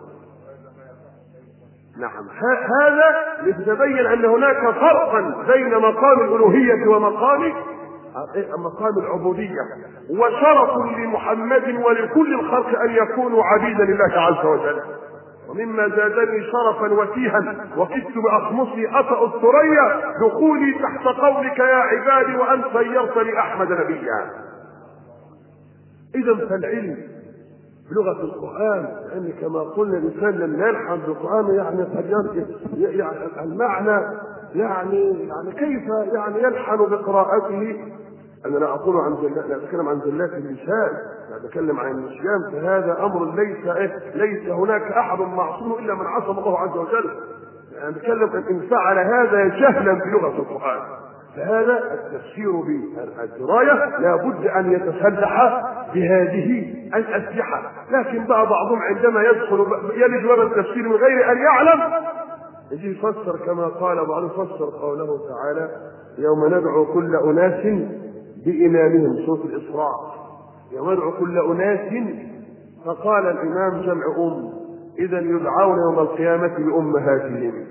نعم، هذا لتبين أن هناك فرقا بين مقام الألوهية ومقام مقام العبودية، وشرف لمحمد ولكل الخلق أن يكونوا عبيدا لله عز وجل. ومما زادني شرفا وتيها وكدت بأخمصي أطأ الثريا دخولي تحت قولك يا عبادي وأن صيرتني أحمد نبيا. إذا فالعلم بلغة القرآن، لأن كما قلنا الإنسان لما يلحن بالقرآن يعني يعني المعنى يعني يعني كيف يعني يلحن بقراءته. أنا لا أقول عن زلات، لا أتكلم عن زلات اللسان، لا أتكلم عن النسيان، فهذا أمر ليس إيه ليس هناك أحد معصوم إلا من عصم الله عز وجل. أنا أتكلم إن فعل هذا جهلا بلغة القرآن، فهذا التفسير بالدراية لا بد أن يتسلح بهذه الأسلحة. لكن بقى بعضهم عندما يدخل يلج باب التفسير من غير أن يعلم يجي يفسر كما قال بعضهم، يفسر قوله تعالى يوم ندعو كل أناس بإمامهم، سورة الإسراء، يوم ندعو كل أناس، فقال الإمام جمع أم، إذا يدعون يوم القيامة بأمهاتهم.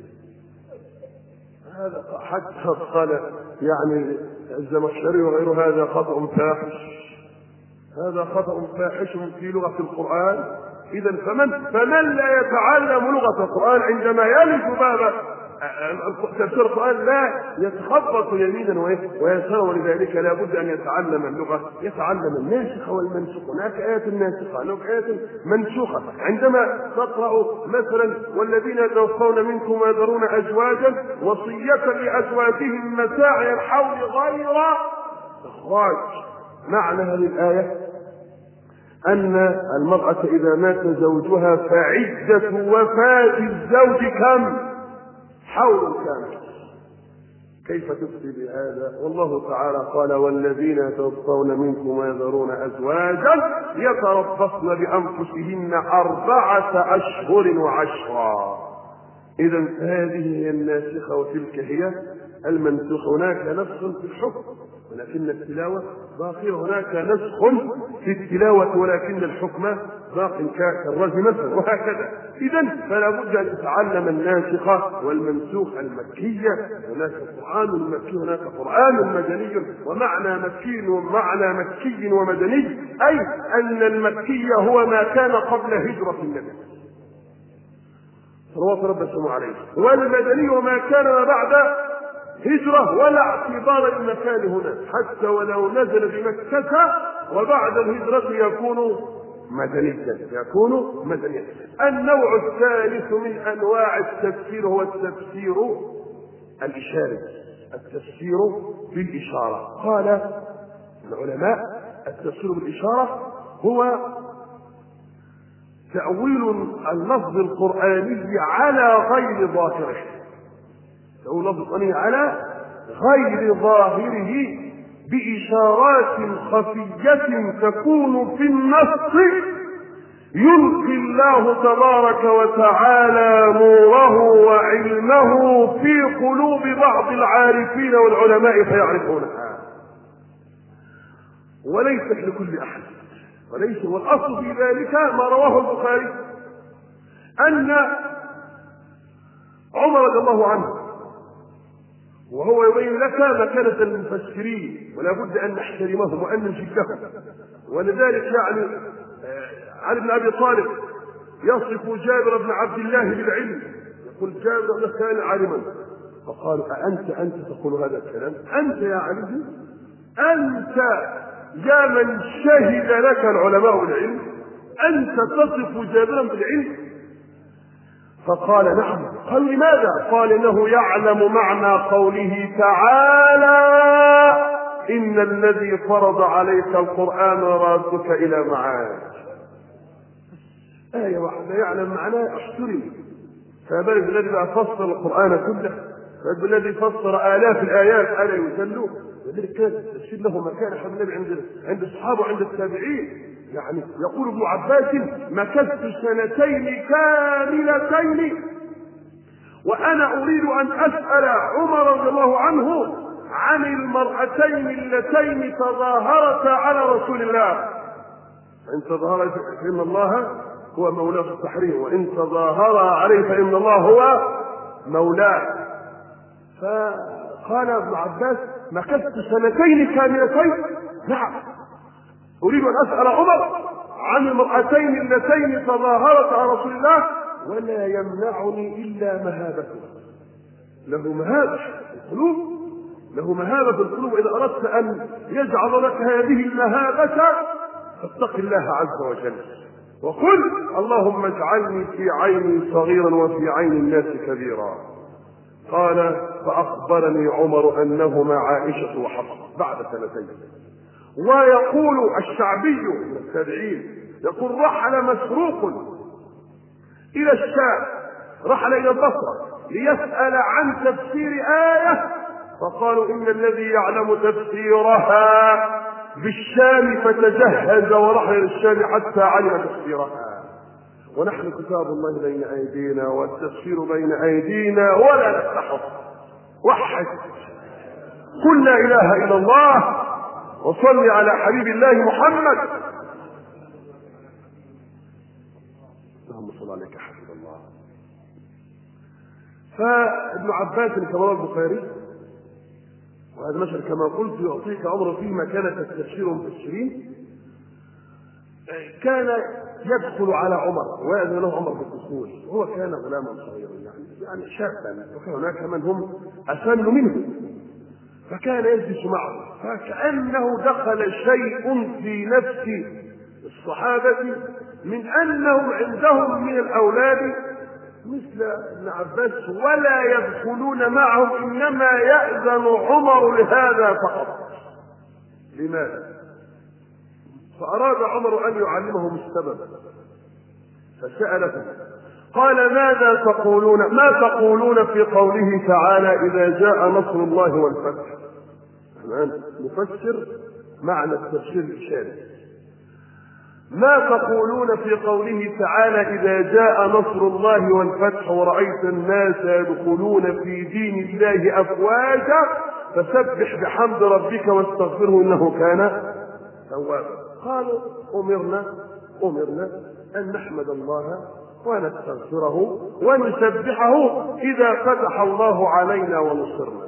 هذا حتى قال يعني الزمخشري وغير هذا خطأ فاحش، هذا خطأ فاحش في لغة القرآن. إذا فمن فمن لا يتعلم لغة القرآن عندما يلج باب تفسير القرآن لا يتخبط يمينا ويسارا، ولذلك لا بد أن يتعلم اللغة، يتعلم الناسخة والمنسوخ. هناك آيات ناسخة، هناك آيات منسوخة. عندما تقرأ مثلا والذين يتوفون منكم ويذرون أزواجا وصية لأزواجهم متاع الحول غير إخراج، معنى هذه الآية أن المرأة إذا مات زوجها فعدة وفاة الزوج كم؟ حول كامل. كيف تفتي بهذا؟ والله تعالى قال والذين يتوفون منكم ويذرون أزواجا يتربصن بأنفسهن أربعة أشهر وعشرا. إذا هذه هي الناسخة وتلك هي المنسوخ. هناك نسخ في الحكم ولكن التلاوة باقية، هناك نسخ في التلاوة ولكن الحكم باق كالرجم مثلا، وهكذا. إذا فلا بد أن تتعلم الناسخة والمنسوخ المكية. هناك قرآن مكي، هناك قرآن مدني، ومعنى مكي ومعنى مكي ومدني أي أن المكي هو ما كان قبل هجرة النبي صلوات ربي وسلامه عليه، والمدني وما كان ما بعد هجرة، ولا اعتبار المكان هنا، حتى ولو نزل بمكة وبعد الهجرة يكون مدنيا، يكون مدنيا. النوع الثالث من أنواع التفسير هو التفسير الإشاري، التفسير بالإشارة. قال العلماء التفسير بالإشارة هو تأويل اللفظ القرآني على غير ظاهره، تأويل اللفظ القرآني على غير ظاهره بإشارات خفية تكون في النص يلقي الله تبارك وتعالى نوره وعلمه في قلوب بعض العارفين والعلماء فيعرفونها، وليست لكل أحد. وليس والأصل في ذلك ما رواه البخاري أن عمر رضي الله عنه وهو يبين لك مكانة المفسرين ولا بد أن نحترمهم وأن نجدهم. ولذلك يعني علي بن أبي طالب يصف جابر بن عبد الله بالعلم، يقول جابر كان عالما، فقالوا أأنت أنت تقول هذا الكلام؟ أنت يا علي؟ أنت يا من شهد لك العلماء العلم أنت تصف جابرا بالعلم؟ فقال نعم. قال لماذا؟ قال إنه يعلم معنى قوله تعالى إن الذي فرض عليك القرآن رادك إلى معاد. آية واحدة يعلم معناه احترم، فبالك الذي فسر القرآن كله، فالذي فسر آلاف الآيات ألا يسلوه. ولذلك كان التفسير له مكان حول النبي عند عند الصحابة وعند التابعين. يعني يقول ابن عباس مكثت سنتين كاملتين وأنا أريد أن أسأل عمر رضي الله عنه عن المرأتين اللتين تظاهرتا على رسول الله. إن تظاهر فإن الله هو مولاه في التحريم، وإن تظاهر عليه فإن الله هو مولاه. فقال ابن عباس مكثت سنتين كاملتين، نعم أريد أن أسأل عمر عن المرأتين اللتين تظاهرتا على رسول الله ولا يمنعني إلا مهابته. له مهابة القلوب، له مهابة القلوب. إذا أردت أن يجعل لك هذه المهابة فاتق الله عز وجل وقل اللهم اجعلني في عيني صغيرا وفي عين الناس كبيرا. قال فأخبرني عمر أنهما عائشة وحفصة بعد سنتين. ويقول الشعبي من التابعين يقول رحل مسروق إلى الشام، رحل إلى البصرة ليسأل عن تفسير آية، فقالوا إن الذي يعلم تفسيرها بالشام فتجهز ورحل إلى الشام حتى علم تفسيرها. ونحن كتاب الله بين أيدينا والتفسير بين أيدينا ولا نستحق. وحد قل لا إله إلا الله وصل على حبيب الله محمد. اللهم صل عليك حبيب الله. فابن عباس كما روى البخاري، وهذا مثل كما قلت يعطيك امر فيما كانت التفسير مفسرين، كان يدخل على عمر ويأذن له عمر بالدخول، وهو كان غلاما صغيرا يعني يعني شابا، وكان هناك من هم اسن منه، فكان يجلس معه، فكأنه دخل شيء في نفس الصحابة من أنهم عندهم من الأولاد مثل ابن عباس ولا يدخلون معهم، إنما يأذن عمر لهذا فقط. لماذا؟ فأراد عمر أن يعلمهم السبب، فسألهم قال ماذا تقولون ما تقولون في قوله تعالى إذا جاء نصر الله والفتح؟ الآن نفسر معنى التفسير الإشاري. ما تقولون في قوله تعالى إذا جاء نصر الله والفتح ورأيت الناس يدخلون في دين الله أفواجا فسبح بحمد ربك واستغفره إنه كان توابا. قالوا أمرنا أمرنا أن نحمد الله ونستغفره ونسبحه إذا فتح الله علينا ونصرنا.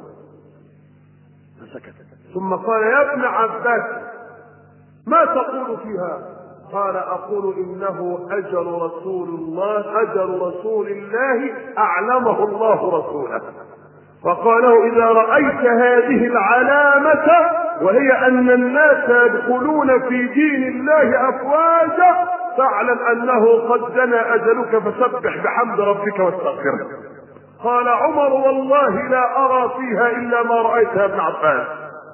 فسكت، ثم قال يا ابن عباس ما تقول فيها؟ قال أقول إنه أجل رسول الله أجل رسول الله أعلمه الله رسوله. فقاله إذا رأيت هذه العلامة وهي أن الناس يدخلون في دين الله أفواجا فاعلم أنه قد دنا أجلك فسبح بحمد ربك واستغفره. قال عمر والله لا أرى فيها إلا ما رأيت يا ابن عباس،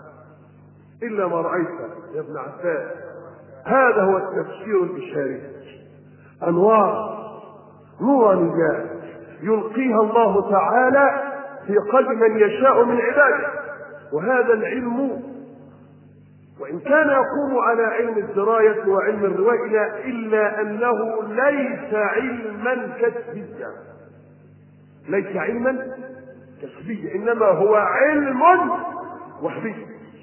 إلا ما رأيت يا ابن عباس. هذا هو التفسير الإشاري، أنوار نورانيات يلقيها الله تعالى في قلب من يشاء من عباده. وهذا العلم وإن كان يقوم على علم الدراية وعلم الرواية إلا أنه ليس علما كسبيا، ليس علما كسبيا، إنما هو علم وحدي،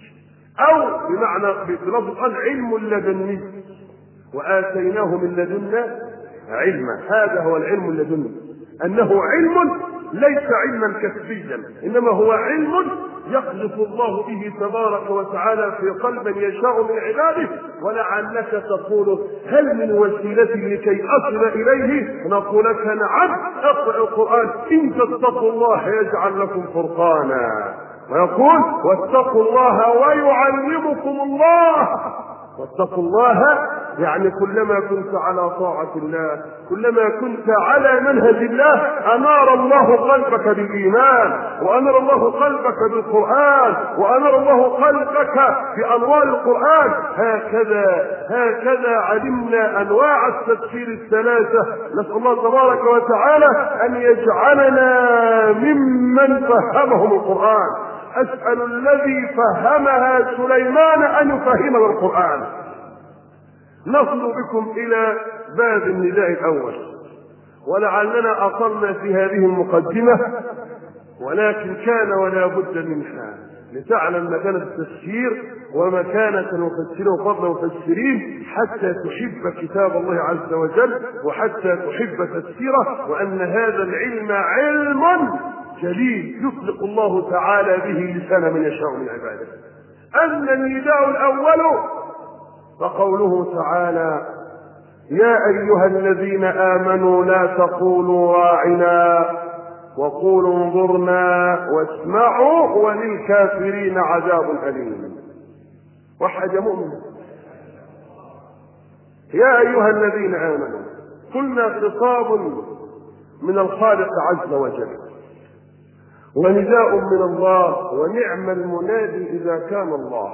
أو بمعنى بلفظ علم لدني وآتيناه من لدنا علما. هذا هو العلم اللدني، أنه علم ليس علما كسبيا، إنما هو علم يقذف الله به تبارك وتعالى في قلب يشاء من عباده. ولعلك تقول هل من وسيلة لكي أصل إليه؟ نقول لك نعم، اقرأ القرآن إن تتقوا الله يجعل لكم فرقانا، ويقول واتقوا الله ويعلمكم الله. واتقوا الله يعني كلما كنت على طاعة الله، كلما كنت على منهج الله أنار الله قلبك بالإيمان، وأنار الله قلبك بالقرآن، وأنار الله قلبك بأنوار القرآن. هكذا هكذا علمنا أنواع التفسير الثلاثة. نسأل الله تبارك وتعالى أن يجعلنا ممن فهمهم القرآن. أسأل الذي فهمها سليمان أن يفهمنا القرآن. نصل بكم إلى باب النداء الأول، ولعلنا أطلنا في هذه المقدمة، ولكن كان ولا بد منها لتعلم مكانة التفسير ومكانة المفسرين وفضل المفسرين، حتى تحب كتاب الله عز وجل وحتى تحب تفسيره، وأن هذا العلم علم جليل يطلق الله تعالى به لسان من يشاء من عباده. أما النداء الأول فقوله تعالى يا أيها الذين آمنوا لا تقولوا راعنا وقولوا انظرنا واسمعوا وللكافرين عذاب أليم. وحد مؤمن يا أيها الذين آمنوا، قلنا خطاب من الخالق عز وجل ونداء من الله، ونعم المنادي إذا كان الله،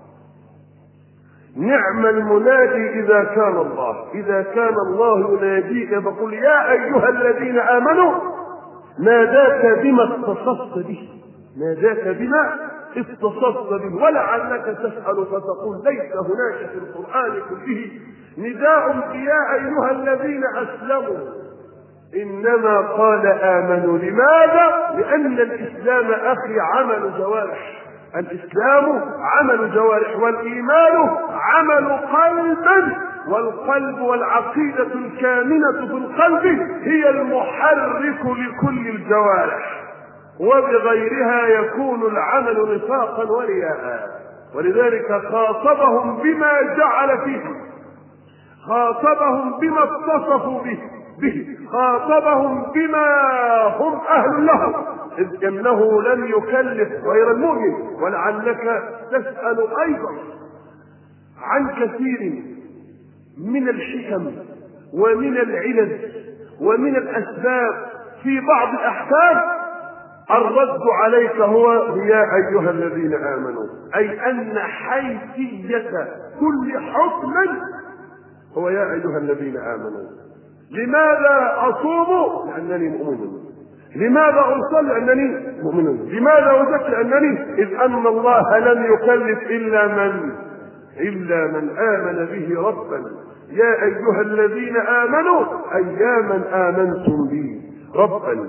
نعم المنادي إذا كان الله. إذا كان الله يناديك فقل يا أيها الذين آمنوا، ناداك بما اتصفت به، ناداك بما اتصفت به. ولعلك تسأل فتقول ليس هناك في القرآن كله نداء يا أيها الذين أسلموا، إنما قال آمنوا. لماذا؟ لأن الإسلام أخي عمل جوارح، الإسلام عمل جوارح، والإيمان عمل قلب، والقلب والعقيدة الكامنة في القلب هي المحرك لكل الجوارح، وبغيرها يكون العمل نفاقا ورياء. ولذلك خاطبهم بما جعل فيه، خاطبهم بما اتصفوا به به خاطبهم بما هم أهل له، إذ أنه لم يكلف غير المؤمن. ولعلك تسأل أيضا عن كثير من الحكم ومن العلل ومن الأسباب في بعض الأحكام، الرد عليك هو يا أيها الذين آمنوا، أي أن حيثية كل حكم هو يا أيها الذين آمنوا. لماذا أصوم؟ لأنني مؤمن. لماذا أصلي؟ لأنني مؤمن. لماذا أزكي؟ لأنني إذ أن الله لم يكلف إلا من إلا من آمن به ربا. يا أيها الذين آمنوا أي يا من آمنتم به ربا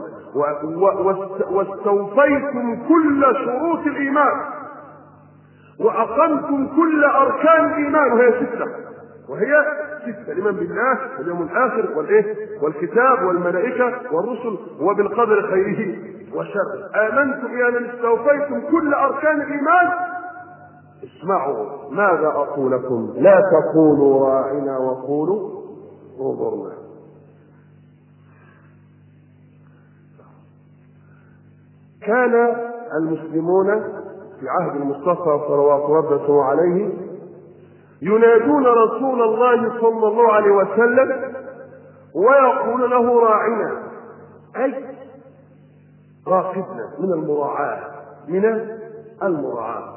واستوفيتم كل شروط الإيمان وأقمتم كل أركان الإيمان، وهي ستة وهي ستة: الإيمان بالله واليوم الآخر والإيه والكتاب والملائكة والرسل وبالقدر خيره وشره. آمنتم يعني استوفيتم كل أركان الإيمان. اسمعوا ماذا أقول لكم، لا تقولوا راعنا وقولوا انظرنا. كان المسلمون في عهد المصطفى صلوات ربه وسلامه عليه ينادون رسول الله صلى الله عليه وسلم ويقول له راعنا، أي راقبنا، من المراعاة من المراعاة.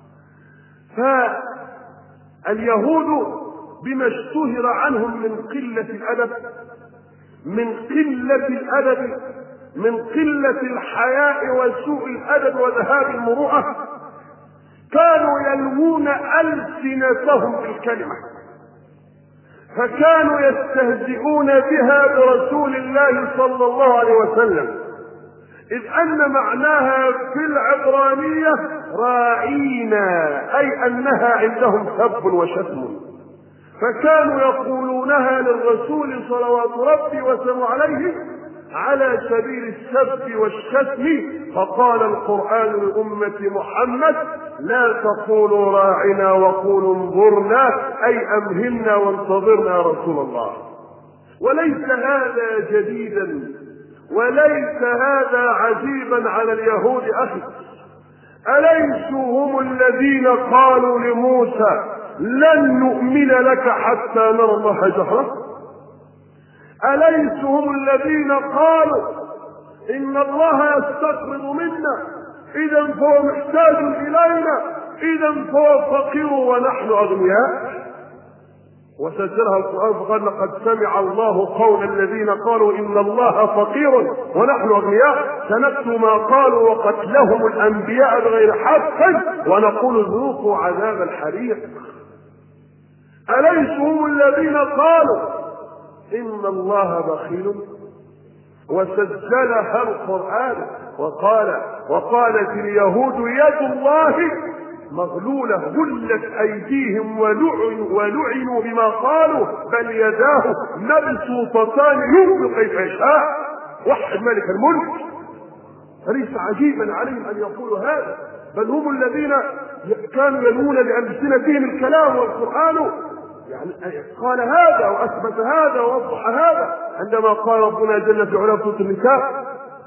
فاليهود بما اشتهر عنهم من قلة الأدب، من قلة الأدب من قلة الحياء وسوء الأدب وذهاب المروءة، كانوا يلوون ألسنتهم بالكلمة، فكانوا يستهزئون بها برسول الله صلى الله عليه وسلم، إذ أن معناها في العبرانية راعينا، أي أنها عندهم سب وشتم، فكانوا يقولونها للرسول صلوات ربي وسلامه عليه على سبيل السب والشتم. فقال القرآن لأمة محمد لا تقولوا راعنا وقولوا انظرنا، أي أمهلنا وانتظرنا يا رسول الله. وليس هذا جديدا وليس هذا عجيبا على اليهود أخي. أليسوا هم الذين قالوا لموسى لن نؤمن لك حتى نرى الله جهرة؟ أليسوا هم الذين قالوا إن الله يستقبض منا إذا فهو محتاج إلينا إذا فهو فقير ونحن أغنياء؟ وسجلها القرآن فقال لقد سمع الله قول الذين قالوا إن الله فقير ونحن أغنياء سنكتب ما قالوا وقتلهم الأنبياء بغير حق ونقول ذوقوا عذاب الحريق. أليسوا هم الذين قالوا إن الله بخيل؟ وسجلها القرآن وقال وقالت اليهود يد الله مغلولة غلت أيديهم ولعنوا بما قالوا بل يداه مبسوطتان ينفق كيف يشاء وحد ملك الملك. فليس عجيبا عليهم أن يقولوا هذا، بل هم الذين كانوا يلون بألسنتهم الكلام والقرآن يعني قال هذا وأثبت هذا ووضح هذا عندما قال ربنا جل في علاه سورة النساء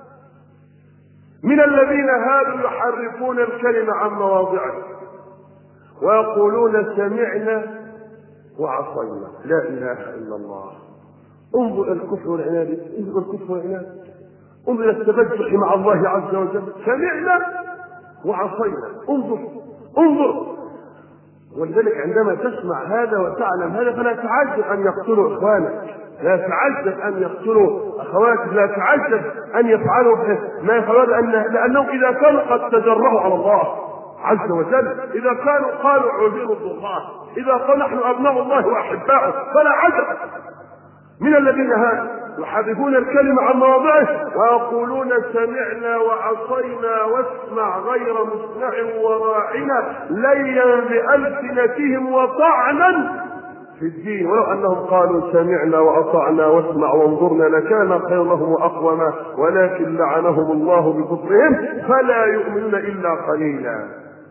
من الذين هادوا يحرفون الكلمة عن مواضعه ويقولون سمعنا وعصينا. لا إله إلا الله. انظر الكفر والعناد، انظر الكفر والعناد، انظر التبجح مع الله عز وجل. سمعنا وعصينا. انظر انظر. ولذلك عندما تسمع هذا وتعلم هذا فلا تعجب أن يقتلوا إخوانك، لا تعجب أن يقتلوا أخواتك، لا تعجب أن يفعلوا ما يفعلون، لأنهم إذا كانوا قد تجرؤوا على الله عز وجل، إذا كانوا قالوا عذير الله، إذا قالوا نحن أبناء الله وأحباؤه، فلا عجب من الذين هادوا يحرفون الكلمة عن مواضعه ويقولون سمعنا وعصينا واسمع غير مسمع وراعنا ليا بألسنتهم وطعنا في الدين، ولو أنهم قالوا سمعنا وأطعنا واسمع وانظرنا لكان خير لهم وأقوما ولكن لعنهم الله بكفرهم فلا يؤمنون إلا قليلا.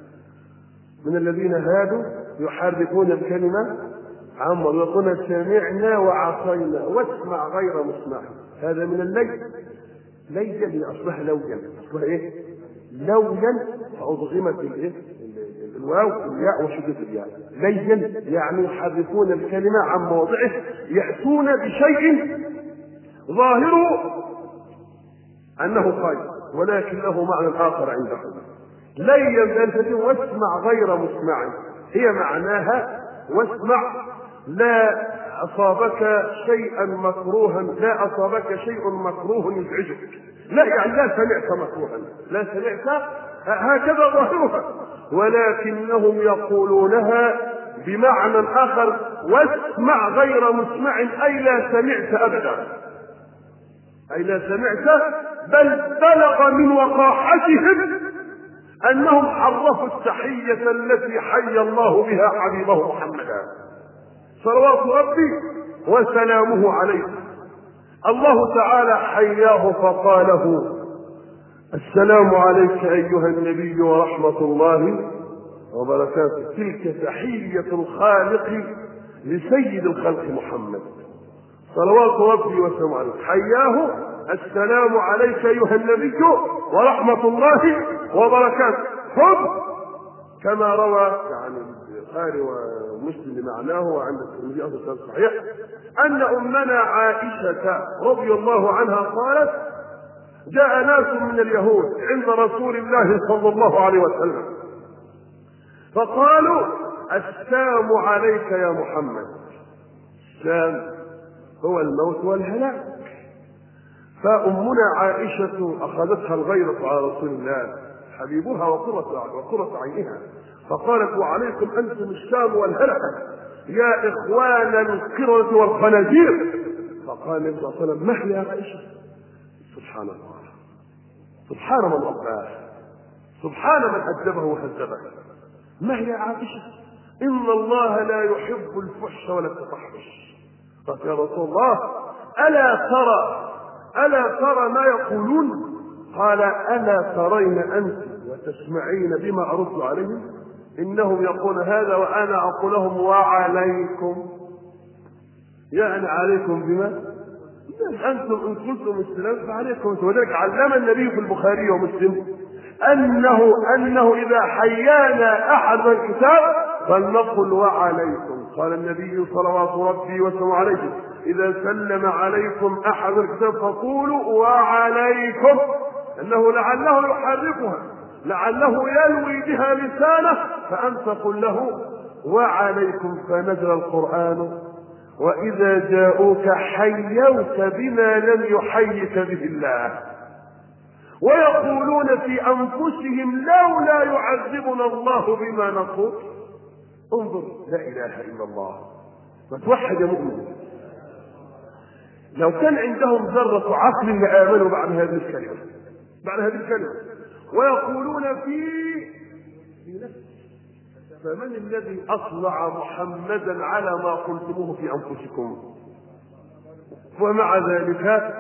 من الذين هادوا يحرفون الكلمة عما يقولون سمعنا وعصينا واسمع غير مسمع. هذا من الليل. ليجا هي أصلها لوجا، أصلها إيه؟ لوجا فأضغمت الإيه؟ الواو والياء وشدة الياء. ليجا يعني يحرفون الكلمة عن مواضعه، يأتون بشيء ظاهره أنه خير ولكن له معنى آخر عندهم. ليا بألفتهم واسمع غير مسمع، هي معناها واسمع لا أصابك شيئا مكروها، لا أصابك شيء مكروه يزعجك، لا يعني لا سمعت مكروها، لا سمعت، هكذا ظاهرها، ولكنهم يقولونها بمعنى آخر واسمع غير مسمع، أي لا سمعت أبدا، أي لا سمعت، بل بلغ من وقاحتهم أنهم حرفوا التحية التي حي الله بها حبيبه محمدا صلوات ربي وسلامه عليه. الله تعالى حياه فقاله السلام عليك أيها النبي ورحمة الله وبركاته. تلك تحية الخالق لسيد الخلق محمد صلوات ربي وسلامه عليه. حياه السلام عليك أيها النبي ورحمة الله وبركاته. خذ كما روى يعني البخاري ومسلم بمعناه وعند الترمذي أيضا صحيح أن أمنا عائشة رضي الله عنها قالت جاء ناس من اليهود عند رسول الله صلى الله عليه وسلم فقالوا السلام عليك يا محمد. السلام هو الموت والهلاك. فأمنا عائشة أخذتها الغيرة على رسول الله حبيبها وقرة عينها فقالت وعليكم أنتم الشام والهلكة يا إخوان القردة والخنازير. فقال النبي صلى الله عليه وسلم مهل يا عائشة. سبحان الله، سبحان من رباه، سبحان من أدبه وهذبه. مهل يا عائشة، إن الله لا يحب الفحش ولا التفحش. قالت يا رسول الله ألا ترى ألا ترى ما يقولون؟ قال ألا ترين أنت وتسمعين بما أرد عليهم؟ إنهم يقولون هذا وأنا أقول لهم وعليكم، يعني عليكم بما أنتم إن قلتم السلام فعليكم. وذلك علم النبي في البخاري ومسلم أنه أنه إذا حيانا أحد الكتاب فلنقل وعليكم. قال النبي صلوات ربي وسلامه عليه إذا سلم عليكم أحد الكتاب فقولوا وعليكم، أنه لعله يحركها، لعله يلوي بها لسانه، فأنت قل له وعليكم. فنزل القرآن وإذا جاءوك حيوك بما لم يحيك به الله ويقولون في أنفسهم لولا يعذبنا الله بما نقول. انظر، لا إله إلا الله. وتوحد يا مؤمن. لو كان عندهم ذرة عقل لآمنوا بعد هذه الكلمة، بعد هذه الكلمة ويقولون في فمن الذي أطلع محمدا على ما قلتموه في أنفسكم؟ ومع ذلك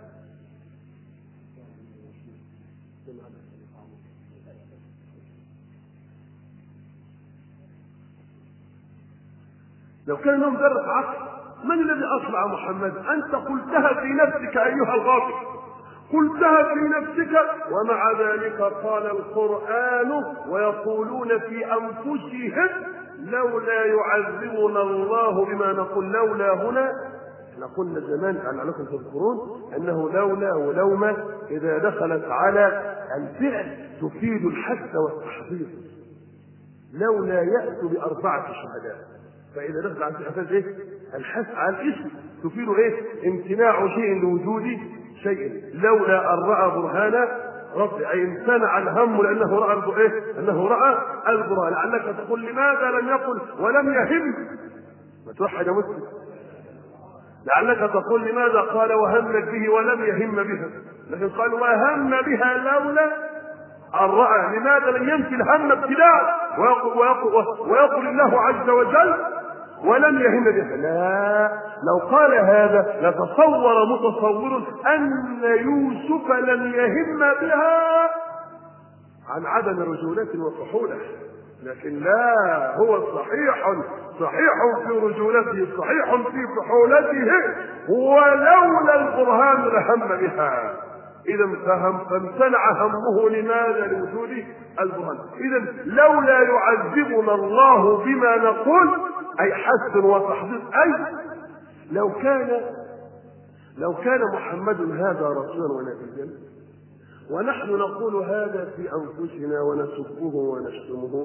لو كان لهم ذرة عقل من الذي أطلع محمدا؟ أنت قلتها في نفسك أيها الغافل، قلتها في نفسك، ومع ذلك قال القرآن ويقولون في أنفسهم لولا يعذبنا الله بما نقول لولا هنا. احنا قلنا زمان لعلكم تذكرون انه لولا ولوما اذا دخلت على الفعل تفيد الحث والتحضير. لولا ياتوا باربعه شهداء، فاذا دخل على الفعل ايه؟ الحث على الاسم تفيد ايه؟ امتناع شيء لوجود شيء. لولا ان راى برهانا رب، اي امتنع الهم لانه راى ايه؟ انه راى البرهان. لعلك تقول لماذا لم يقل ولم يهم؟ ما توحد يا مسلم. لعلك تقول لماذا قال وهمت به ولم يهم بها؟ لكن قال وهم بها لولا ان راى. لماذا لم ينفي الهم ابتداء ويقول, ويقول, ويقول الله عز وجل ولم يهم بها؟ لا، لو قال هذا لتصور متصور ان يوسف لم يهم بها عن عدم رجولة وفحولة، لكن لا، هو صحيح صحيح في رجولته صحيح في فحولته، ولولا البرهان لهم بها. إذا فهم فامتنع همه. لماذا؟ لوجود البرهان. إذا لولا يعذبنا الله بما نقول أي حسن وتحضير، أي لو كان لو كان محمد هذا رسولا ونبيا ونحن نقول هذا في أنفسنا ونسبه ونشتمه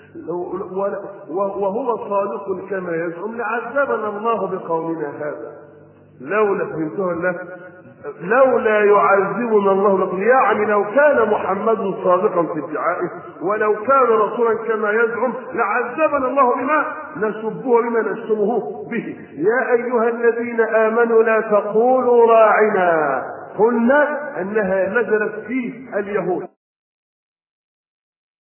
وهو صادق كما يزعم لعذبنا الله بقولنا هذا. لولا فهمتها الله، لولا يعذبنا الله، يعني لو كان محمد صادقا في ادعائه ولو كان رسولا كما يزعم لعذبنا الله بما نسبه وبما نشتمه به. يا أيها الذين آمنوا لا تقولوا راعنا، قلنا أنها نزلت في اليهود.